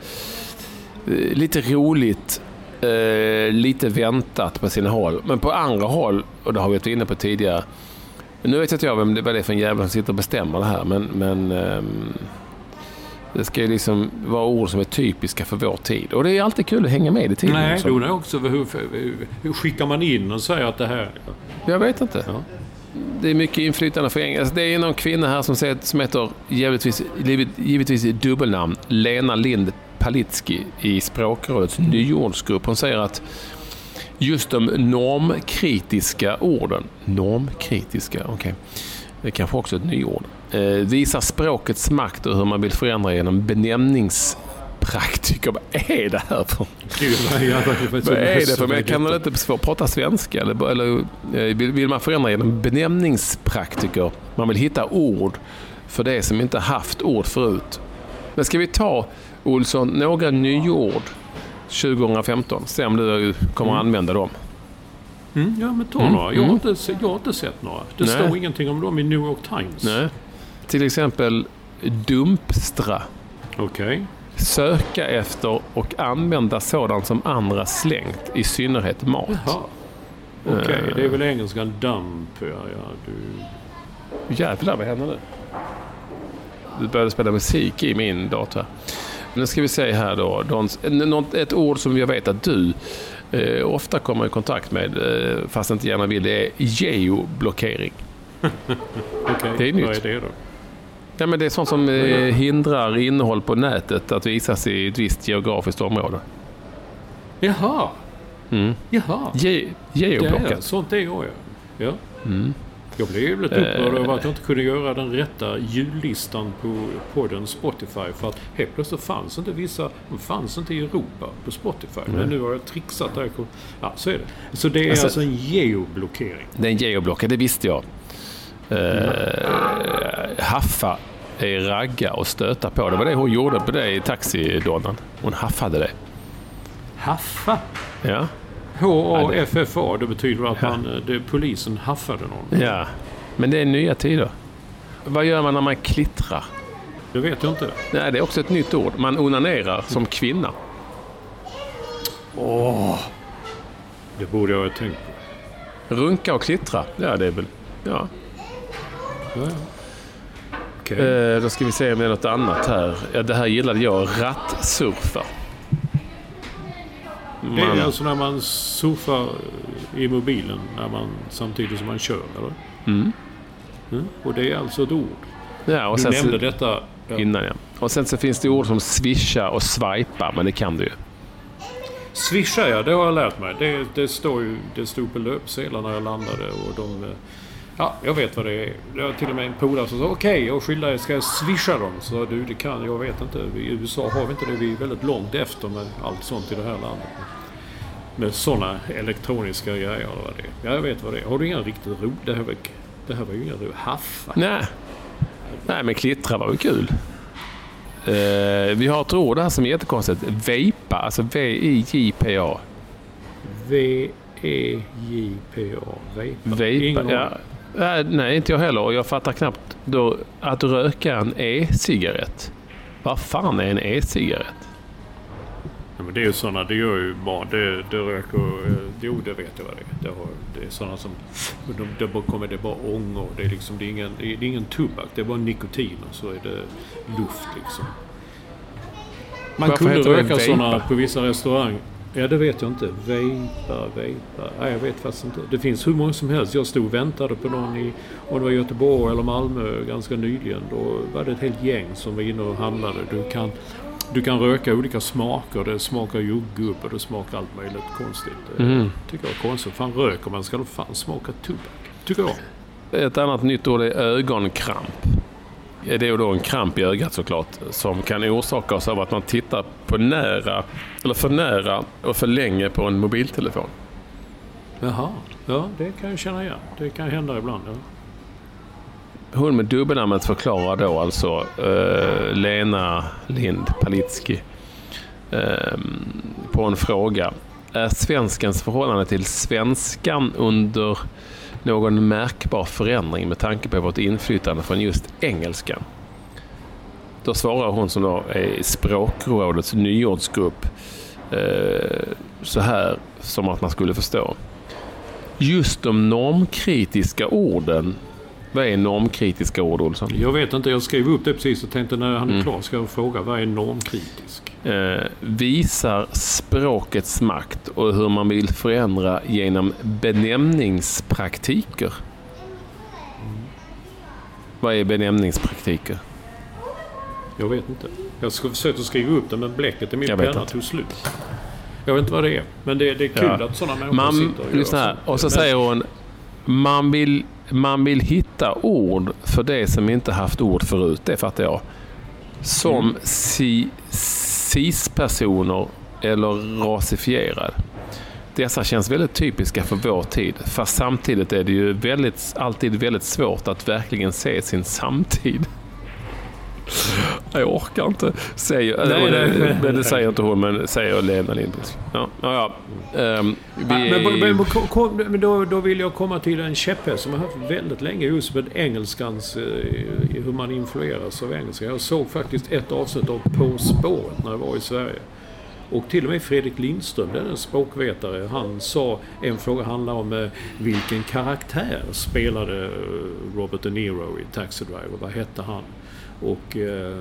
Lite roligt, lite väntat på sina håll. Men på andra håll, och det har vi varit inne på tidigare, nu vet inte jag vad det är för en jävla som sitter och bestämmer det här, men det ska ju liksom vara ord som är typiska för vår tid. Och det är alltid kul att hänga med i tiden. Nej, då är också hur skickar man in och säger att det här... Jag vet inte. Ja. Det är mycket inflytande för engelska. Det är någon kvinna här som heter givetvis i dubbelnamn Lena Lind Palitski i Språkrådets nyordsgrupp. Hon säger att just de normkritiska orden, okej. Det är kanske också ett nyord, visar språkets makt och hur man vill förändra genom benämningspraktiker. Vad är det här för? Vad är det för? Men kan man inte prata svenska? Eller vill man förändra genom benämningspraktiker? Man vill hitta ord för det som inte haft ord förut. Men ska vi ta, Olsson, några nyord 2015? Se om du kommer att använda dem. Ja, men ta några. Jag har inte sett några. Det står ingenting om dem i New York Times. Nej. Till exempel dumpstra. Okej. Söka efter och använda sådant som andra slängt, i synnerhet mat. Jaha. Okej, det är väl engelskan dump. Jävlar, vad händer nu? Du började spela musik i min dator. Nu ska vi se här då. Ett ord som jag vet att du ofta kommer i kontakt med, fast inte gärna vill, det är geoblockering. Okej, det är nytt. Vad är det då? Ja, men det är sånt som hindrar innehåll på nätet att visas i ett visst geografiskt område. Jaha. Jaha. Geoblockat. Sånt är jag. Ja. Jag blev lite upprörd över att jag inte kunde göra den rätta jullistan på den Spotify, för att helt plötsligt fanns inte i Europa på Spotify. Men nu har jag trixat där. Ja, så är det. Så det är alltså en geoblockering. Det är en geoblockering, det visste jag. Haffa är ragga och stöta på. Det var det hon gjorde på det i taxidonnan. Hon haffade det. Haffa? Ja. H-A-F-F-A, det betyder att polisen haffade någon. Ja, men det är nya tider. Vad gör man när man klittrar? Det vet jag inte. Nej, det är också ett nytt ord. Man onanerar som kvinna. Det borde jag ha tänkt på. Runka och klittra, ja det är väl... Ja. Okay. Då ska vi se om det är något annat här. Ja, det här gillade jag. Rattsurfa. Det är alltså när man surfar i mobilen samtidigt som man kör, eller? Och det är alltså ett ord. Ja, och du sen nämnde detta innan, ja. Och sen så finns det ord som swisha och swipa, men det kan du ju. Swisha, ja, det har jag lärt mig. Det stod på löpsedlar när jag landade, och jag vet vad det är. Det var till och med en polare som sa okej, jag skyller, ska jag swisha dem? Så du, det kan, jag vet inte. I USA har vi inte det. Vi är väldigt långt efter med allt sånt i det här landet. Med sådana elektroniska grejer. Ja, jag vet vad det är. Har du inga riktigt ro? Det här var ju inga ro. Haffa. Nej, men klittra var ju kul. Vi har ett ord här som är jättekonstigt. Vejpa, alltså V-I-J-P-A. V-E-J-P-A. Vejpa, ja. Nej, inte jag heller. Och jag fattar knappt då att röka en e-cigarett. Vad fan är en e-cigarett? Ja, men det är ju sådana, det gör ju bara, det röker, jo det vet jag vad det är. Det är sådana som, det bara ångor, det är liksom, det är ingen tobak, det är bara nikotin och så är det luft liksom. Man varför kunde röka det sådana på vissa restauranger. Ja, det vet jag inte. Vejpa. Nej, jag vet faktiskt inte. Det finns hur många som helst. Jag stod och väntade på någon om det var Göteborg eller Malmö ganska nyligen. Då var det ett helt gäng som var inne och handlade. Du kan röka olika smaker. Det smakar jordgubb och det smakar allt möjligt konstigt. Tycker jag är konstigt. Fan, röker man ska då fan smaka tobak. Tycker jag. Ett annat nytt ord är ögonkramp. Det är då en kramp i ögat såklart som kan orsakas av att man tittar på nära eller för nära och för länge på en mobiltelefon. Jaha, ja det kan jag känna igen. Det kan hända ibland. Ja. Hon med dubbelnamnet förklarar då alltså Lena Lind Palitski på en fråga. Är svenskens förhållande till svenskan under någon märkbar förändring med tanke på vårt inflytande från just engelskan? Då svarar hon som då är i språkrådets nyordsgrupp så här som att man skulle förstå. Just de normkritiska orden. Vad är normkritiska ord, Olsson? Jag vet inte, jag skrev upp det precis och tänkte när han är klar ska jag fråga vad är normkritisk? Visar språkets makt och hur man vill förändra genom benämningspraktiker. Vad är benämningspraktiker? Jag vet inte. Jag ska försöka skriva upp det men bläcket i min penna tog slut. Jag vet inte vad det är. Men det är kul att sådana människor sitter och lyssna här. Och så säger hon man vill hitta ord för det som inte haft ord förut. Det fattar jag. Som cis-personer eller rasifierad. Dessa känns väldigt typiska för vår tid. Fast samtidigt är det ju alltid väldigt svårt att verkligen se sin samtid. Jag orkar inte säga men det säger inte hon, men säger Lena Lindberg. Men då vill jag komma till en käpphäst som jag har haft väldigt länge just med engelskans hur man influeras av engelska. Jag såg faktiskt ett avsnitt av På spåret när jag var i Sverige. Och till och med Fredrik Lindström, den språkvetare, han sa en fråga handlar om vilken karaktär spelade Robert De Niro i Taxi Driver. Vad hette han? Och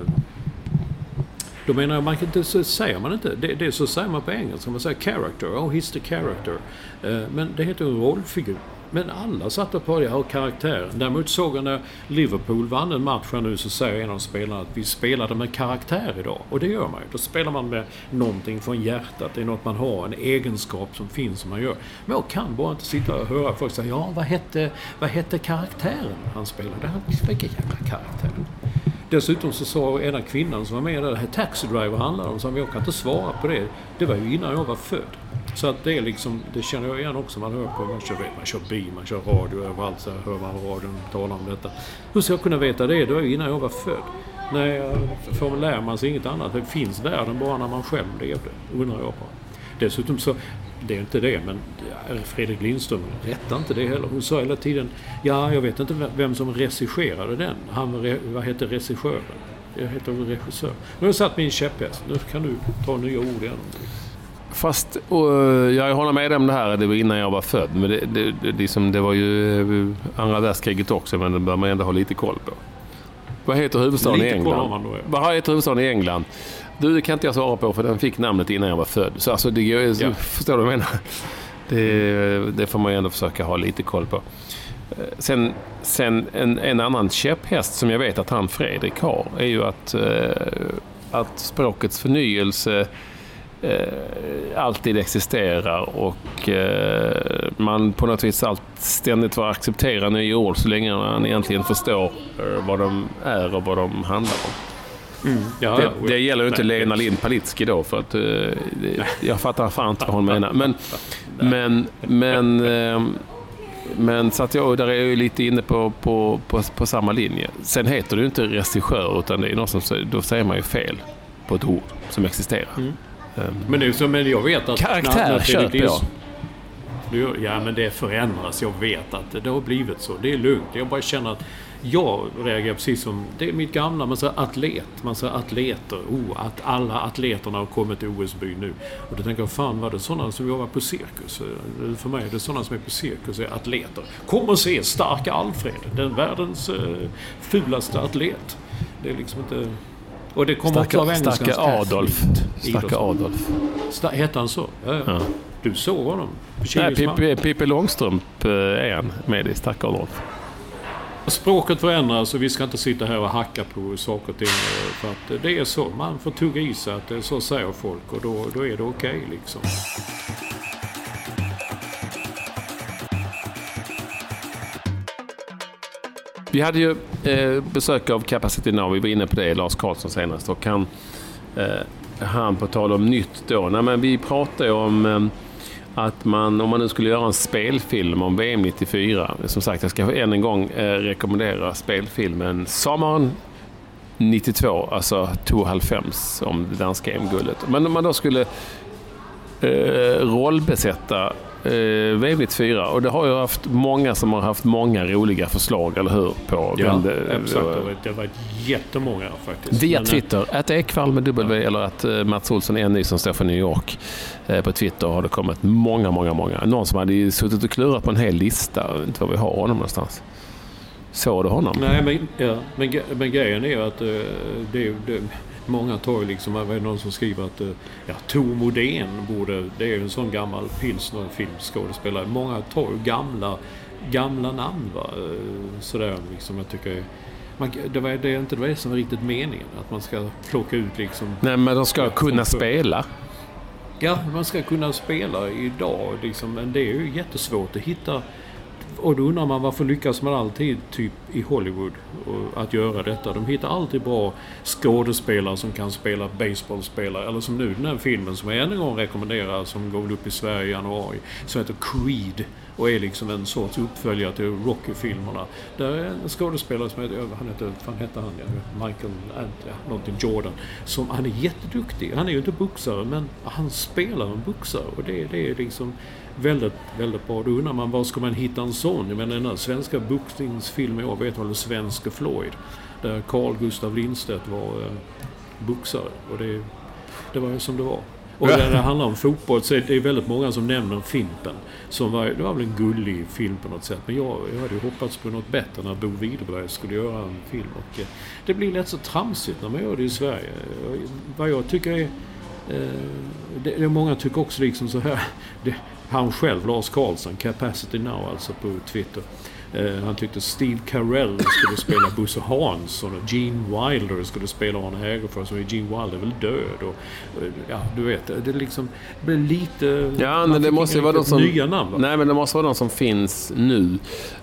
då menar jag, så säger man inte. Det så säger man på engelska. Man säger character. Oh, he's the character. Men det heter en rollfigur. Men alla satt på det här karaktären. Däremot såg jag när Liverpool vann en match nu så säger en av spelarna att vi spelade med karaktär idag. Och det gör man ju. Då spelar man med någonting från hjärtat. Det är något man har, en egenskap som finns som man gör. Men jag kan bara inte sitta och höra folk säga ja, vad hette karaktären han spelade? Vilken jävla karaktär? Dessutom så sa en av kvinnan som var med där, Taxi Driver handlar om, så jag kan inte svara på det. Det var ju innan jag var född. Så att det är liksom, det känner jag igen också. Man hör på, man kör bil, man kör radio överallt, så hör man radion tala om detta. Hur ska jag kunna veta det? Det var ju innan jag var född. Nej, för man lär man sig inget annat. Det finns världen bara när man själv levde, undrar jag på. Dessutom så, det är inte det, men Fredrik Lindström rättar inte det heller. Hon sa hela tiden, ja, jag vet inte vem som regisserade den. Vad heter regissören? Jag heter regissör. Nu har jag satt min käpphäst. Nu kan du ta nya ord igen. Fast jag håller med om det här, det var innan jag var född. Men det var ju andra världskriget också, men det bör man ändå ha lite koll på. Vad heter huvudstaden i England? Vad heter huvudstaden i England? Det kan inte jag svara på, för den fick namnet innan jag var född. Så alltså, förstår du vad jag menar? Det får man ju ändå försöka ha lite koll på. Sen en annan käpphäst som jag vet att han Fredrik har är ju att språkets förnyelse alltid existerar och man på något vis ständigt får acceptera nya ord så länge man egentligen förstår vad de är och vad de handlar om. Det gäller ju inte Lena Lind Palitski då, för att jag fattar fan inte vad hon menar. Men Men så att där är jag lite inne på samma linje. Sen heter det ju inte regissör, utan det är något som, då säger man ju fel på ett ord som existerar. Men jag vet att karaktär köper jag. Ja, men det förändras. Jag vet att det har blivit så. Det är lugnt. Jag bara känner att jag reagerar precis som det är mitt gamla. Man säger atlet. Man säger atleter. Att alla atleterna har kommit till OS-by nu. Och då tänker jag, fan, var det sådana som jobbar på cirkus? För mig är det sådana som är på cirkus är atleter. Kom och se starka Alfred. Den världens fulaste atlet. Det är liksom inte... Och det kommer också av engelskans Adolf. Starka Adolf. Heter han så? Ja. Du såg honom. Nej, Pippi Långstrump är han med i Starka Adolf. Språket förändras och vi ska inte sitta här och hacka på saker och ting. För att det är så. Man får tugga i sig att det är så säger folk. Och då är det okej liksom. Vi hade ju besök av Capacity Now. Vi var inne på det, Lars Karlsson senast. Och han på tal om nytt då. Nej, men vi pratade om att om man nu skulle göra en spelfilm om VM 94. Som sagt, jag ska än en gång rekommendera spelfilmen Sommaren 92, alltså 2,5 om det danska EM-guldet. Men om man då skulle rollbesätta VM 94, och det har ju haft många som har haft många roliga förslag, eller hur? Det var jättemånga faktiskt. Via Twitter, @ekvall med W eller att Mats Olsson är ny som står för New York. På Twitter har det kommit många. Någon som hade suttit och klurat på en hel lista, inte vad vi har honom någonstans. Såg du honom? Nej, men grejen är ju att det många tar ju liksom, det är någon som skriver att Tor Modén det är ju en sån gammal pilsner filmskådespelare. Många tar ju gamla namn, va? Sådär liksom, jag tycker det är inte det som är riktigt meningen, att man ska plocka ut liksom. Nej, men de ska kunna spela. Ja, man ska kunna spela idag liksom, men det är ju jättesvårt att hitta. Och då undrar man, varför lyckas man alltid typ i Hollywood att göra detta? De hittar alltid bra skådespelare som kan spela baseballspelare. Eller som nu den här filmen som jag än en gång rekommenderar, som går upp i Sverige i januari, som heter Creed och är liksom en sorts uppföljare till Rocky-filmerna. Där är en skådespelare som heter Michael någonting Jordan, som han är jätteduktig. Han är ju inte boxare, men han spelar en boxare, och det är liksom väldigt, väldigt bra. Då undrar man, var ska man hitta en sån? Jag menar, den här svenska boxningsfilmen, jag vet vad, Svenske Floyd, där Carl Gustav Lindstedt var boxare, och det var ju som det var. Och när det handlar om fotboll så är det väldigt många som nämner Fimpen, det var väl en gullig film på något sätt, men jag hade ju hoppats på något bättre när Bo Widerberg skulle göra en film, och det blir lätt så tramsigt när man gör det i Sverige. Vad jag tycker är det många tycker också liksom så här, han själv, Lars Karlsson, Capacity Now alltså på Twitter, han tyckte Steve Carell skulle spela Bosse Hansson och Gene Wilder skulle spela Arne Hägerfors, och Gene Wilder är väl död, och du vet, det liksom blir lite, men det måste ju vara de som nya namn, va? Nej, men det måste vara de som finns nu.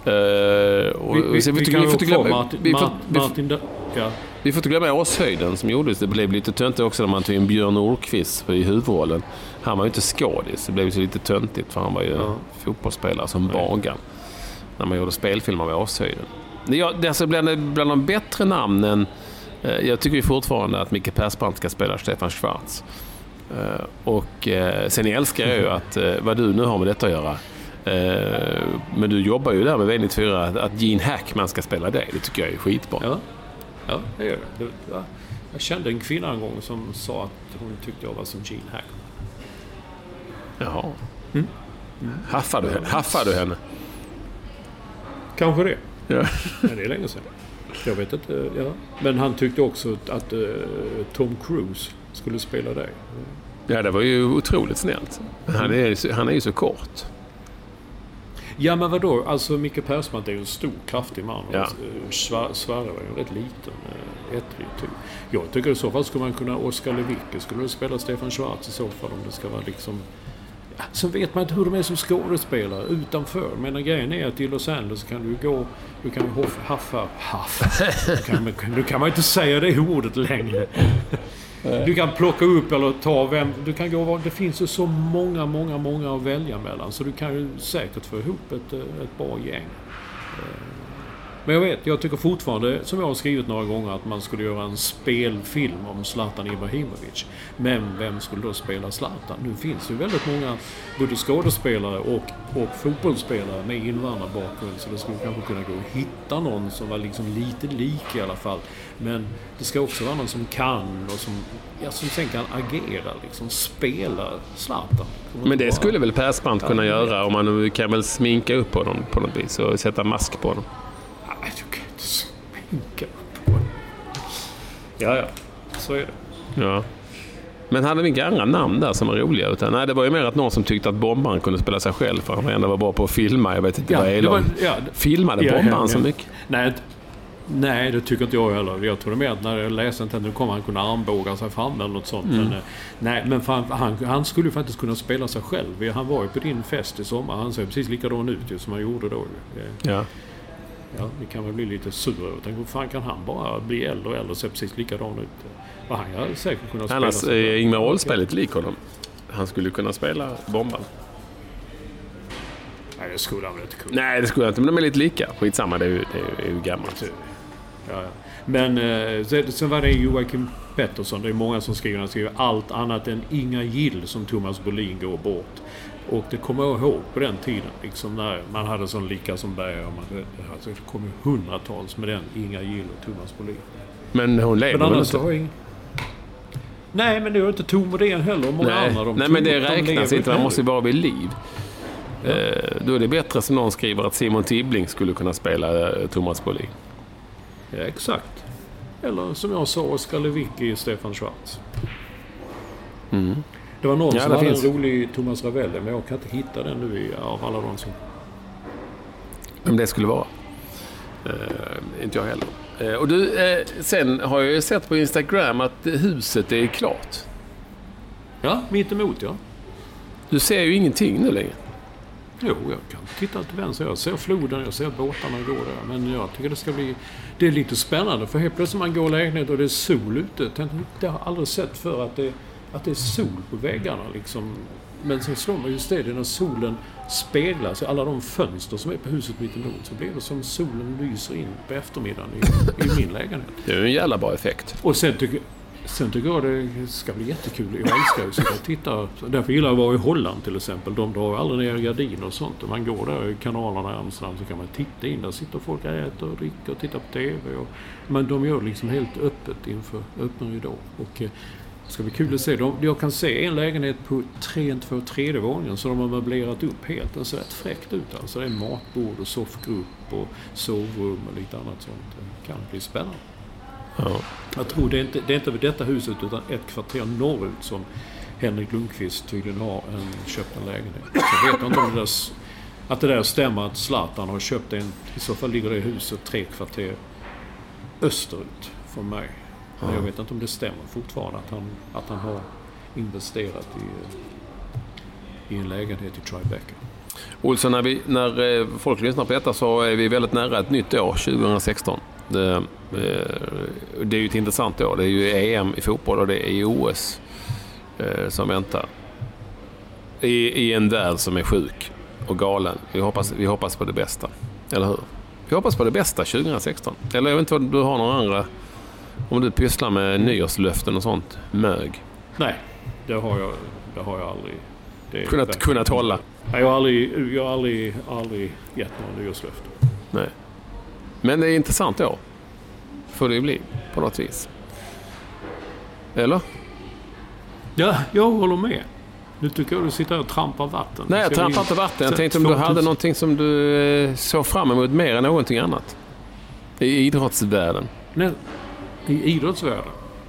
Vi får inte glömma Åshöjden som gjordes. Det blev lite töntigt också när man tog in Björn Nordqvist i huvudrollen. Han var ju inte skådis. Det blev så lite töntigt, för han var ju fotbollsspelare som Bagan när man gjorde spelfilmer med Åshöjden. Det är alltså bland de bättre namnen. Jag tycker ju fortfarande att Micke Persbrandt ska spela Stefan Schwarz. Och sen älskar jag ju att vad du nu har med detta att göra. Men du jobbar ju där med väldigt fyra att Gene Hackman ska spela dig. Det tycker jag är skitbra. Ja, det gör det. Jag kände en kvinna en gång som sa att hon tyckte jag var som Gene Hackman. Jaha. Haffar du henne? Kanske det. Ja. Men det är länge sedan. Jag vet inte. Ja. Men han tyckte också att Tom Cruise skulle spela dig. Ja, det var ju otroligt snällt. Han är ju så kort. Ja, men vadå? Alltså, Micke Persbrandt är ju en stor, kraftig man. Ja. Sverre var ju rätt liten. Typ. Jag tycker i så fall skulle man kunna Oskar Lewicki skulle spela Stefan Schwarz i så fall, om det ska vara liksom. Så vet man inte hur de är som skådespelare utanför. Men grejen är att i Los Angeles kan du kan haffa. Nu kan man inte säga det ordet längre. Du kan plocka upp eller ta vem... Du kan gå, det finns ju så många att välja mellan. Så du kan ju säkert få ihop ett bra gäng. Men jag tycker fortfarande, som jag har skrivit några gånger, att man skulle göra en spelfilm om Zlatan Ibrahimovic. Men vem skulle då spela Zlatan? Nu finns ju väldigt många både skådespelare och fotbollsspelare med invandrarbakgrund, så det skulle kanske kunna gå att hitta någon som var liksom lite lik i alla fall. Men det ska också vara någon som kan och som sen kan agera, liksom spela Zlatan. Men det skulle väl Persbrandt kunna göra om man nu kan väl sminka upp honom på något vis och sätta mask på honom. Nej, du kan inte sminka upp honom. Ja, så är det. Ja. Men hade vi inga andra namn där som var roliga? Utan, nej, det var ju mer att någon som tyckte att bombaren kunde spela sig själv, för han ändå var bra på att filma. Jag vet inte vad Elon filmade bombaren så mycket. Nej, det tycker inte jag heller. Jag tror det mer att när jag läste inte, nu kommer han kunna armbåga sig fram eller något sånt. Men han skulle ju faktiskt kunna spela sig själv. Han var ju på din fest i sommar. Han ser precis likadan ut som han gjorde då. Ja, vi kan väl bli lite sura. Tänk, hur fan kan han bara bli äldre och äldre och se precis likadan ut? Och han hade säkert kunnat spela sig. Annars Ingmar Oldsberg lite lik honom. Han skulle kunna spela bomban. Nej, det skulle han väl inte kunna. Nej, det skulle han inte, men de är lite lika. Skitsamma, det är ju gammalt. Ja. Men sen var det Joakim Pettersson. Det är många som skriver allt annat än Inga Gill som Thomas Brolin går bort. Och det kommer jag ihåg på den tiden, liksom när man hade sån lika som Berg. Det kom ju hundratals med den Inga Gill och Thomas Brolin. Men hon lever väl inte? Nej, men det är inte Tom och det heller. Många andra, nej, men det räknas inte. Man måste ju vara vid liv. Ja. Då är det bättre som någon skriver att Simon Tibbling skulle kunna spela Thomas Brolin. Ja, exakt. Eller som jag sa, Oskar Lewicki i Stefan Schwarz. Det var någon som hade en rolig Thomas Ravelli, men jag kan inte hitta den nu av alla de som... Om det skulle vara. Inte jag heller. Och du, sen har jag ju sett på Instagram att huset är klart. Ja, mitt emot, ja. Du ser ju ingenting nu längre. Jo, jag kan titta till vänster. Jag ser floden, jag ser båtarna gå där. Men jag tycker det ska bli... Det är lite spännande, för helt plötsligt man går lägenhet och det är sol ute. Det har jag aldrig sett för att det är sol på väggarna liksom. Men sen slår man just det när solen speglas i alla de fönster som är på huset mitt emot, så blir det som solen lyser in på eftermiddagen i min lägenhet. Det är en jävla bra effekt. Och sen tycker jag det ska bli jättekul. Jag älskar ju så jag tittar. Därför gillar jag att vara i Holland till exempel. De drar aldrig ner gardiner och sånt. Och man går där i kanalerna i Amsterdam så kan man titta in. Där sitter folk och äter och dricker och tittar på tv. Men de gör liksom helt öppet inför öppen ridå. Och det ska bli kul att se. Jag kan se en lägenhet på 3 våningen så de har möblerat upp helt. Det ser rätt fräckt ut. Alltså det är matbord och soffgrupp och sovrum och lite annat sånt. Det kan bli spännande. Ja. Jag tror det är inte vid detta huset utan ett kvarter norrut som Henrik Lundqvist tydligen har köpt en lägenhet. Så vet jag inte om att det där stämmer att Zlatan har köpt en. I så fall ligger det huset 3 kvarter österut från mig. Men jag vet inte om det stämmer fortfarande att han har investerat i en lägenhet i Tribeca. Olsson, när folk lyssnar på detta så är vi väldigt nära ett nytt år, 2016. Det är ju ett intressant år. Det är ju EM i fotboll och det är OS som väntar. I en värld som är sjuk och galen. Vi hoppas på det bästa. Eller hur? Vi hoppas på det bästa 2016. Eller jag vet inte vad du har några andra... Om du pysslar med nyårslöften och sånt. Mög. Nej, det har jag aldrig. Kunnat hålla. Jag har aldrig gett några nyårslöften. Nej. Men det är intressant då. Får det bli på något vis. Eller? Ja, jag håller med. Nu tycker jag du sitter och trampar vatten. Nej, jag trampar inte vatten. Jag tänkte om du hade någonting som du såg fram emot mer än någonting annat. I idrottsvärlden. Nej, i idrottsvärlden?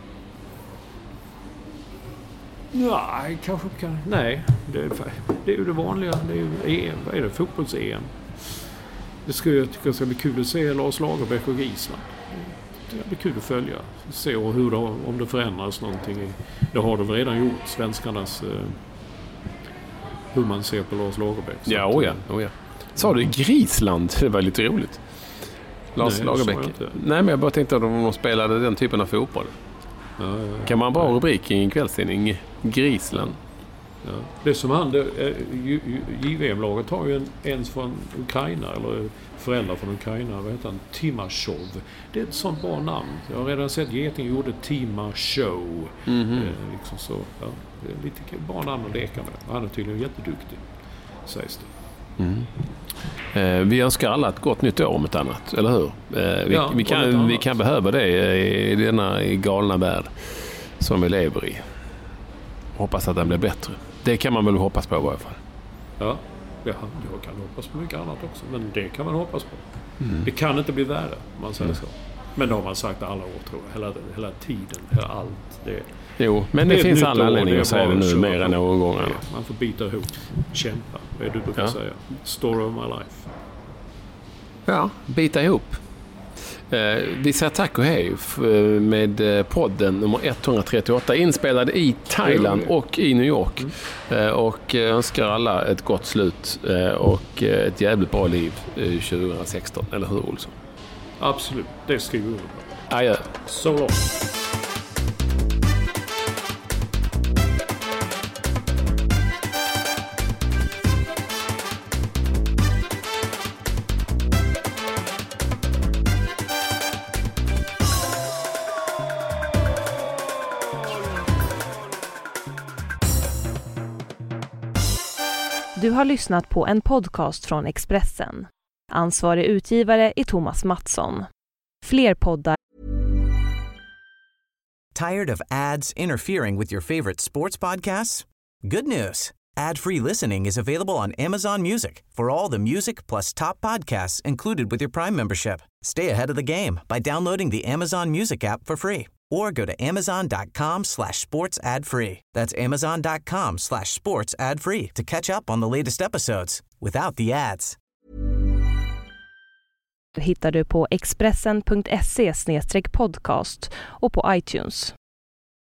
Nej, kanske kan. Nej, det är ju det vanliga. Det är ju EM. Vad är det? Fotbolls-EM. Jag tycker det ska bli kul att se Lars Lagerbäck och Island. Det blir kul att följa. Se om det förändras någonting. Det har det redan gjort. Svenskarnas... hur man ser på Lars Lagerbäck. Ja. Sa du Grisland? Det var lite roligt. Lars Lagerbäck. Nej, men jag bara tänkte att de spelade den typen av fotboll. Kan man bra rubrik i en kvällstidning? Grisland. Ja. Det som JVM-laget har ju en från Ukraina, eller föräldrar från Ukraina, vad heter han? Timashov. Det är ett sånt bra namn. Jag har redan sett Geting gjorde Timashow. Liksom så. Ja, det är lite bra namn att leka med. Han är tydligen jätteduktig, sägs det. Vi önskar alla ett gott nytt år om ett annat, eller hur? Vi kan behöva det i denna galna värld som vi lever i. Hoppas att den blir bättre. Det kan man väl hoppas på i varje fall. Ja, jag kan hoppas på mycket annat också. Men det kan man hoppas på. Det kan inte bli värre, om man säger så. Men det har man sagt alla år, tror jag. Hela tiden, allt. Jo, men det finns alla anledningar att säga det nu mer än någon gång. Man får bita ihop, kämpa. Vad är det du brukar säga? Story of my life. Ja, bita ihop. Vi säger tack och hej med podden nummer 138, inspelad i Thailand och i New York. Och önskar alla ett gott slut och ett jävligt bra liv 2016, eller hur, Olsson? Absolut, det skriver vi på. Adjö. Så långt. Du har lyssnat på en podcast från Expressen. Ansvarig utgivare är Thomas Mattsson. Fler poddar. Tired of ads interfering with your favorite sports podcasts? Good news. Ad-free listening is available on Amazon Music for all the music plus top podcasts included with your Prime membership. Stay ahead of the game by downloading the Amazon Music app for free or go to amazon.com/sports ad free. That's amazon.com/sports ad free to catch up on the latest episodes without the ads. Hittar du på expressen.se/podcast och på iTunes.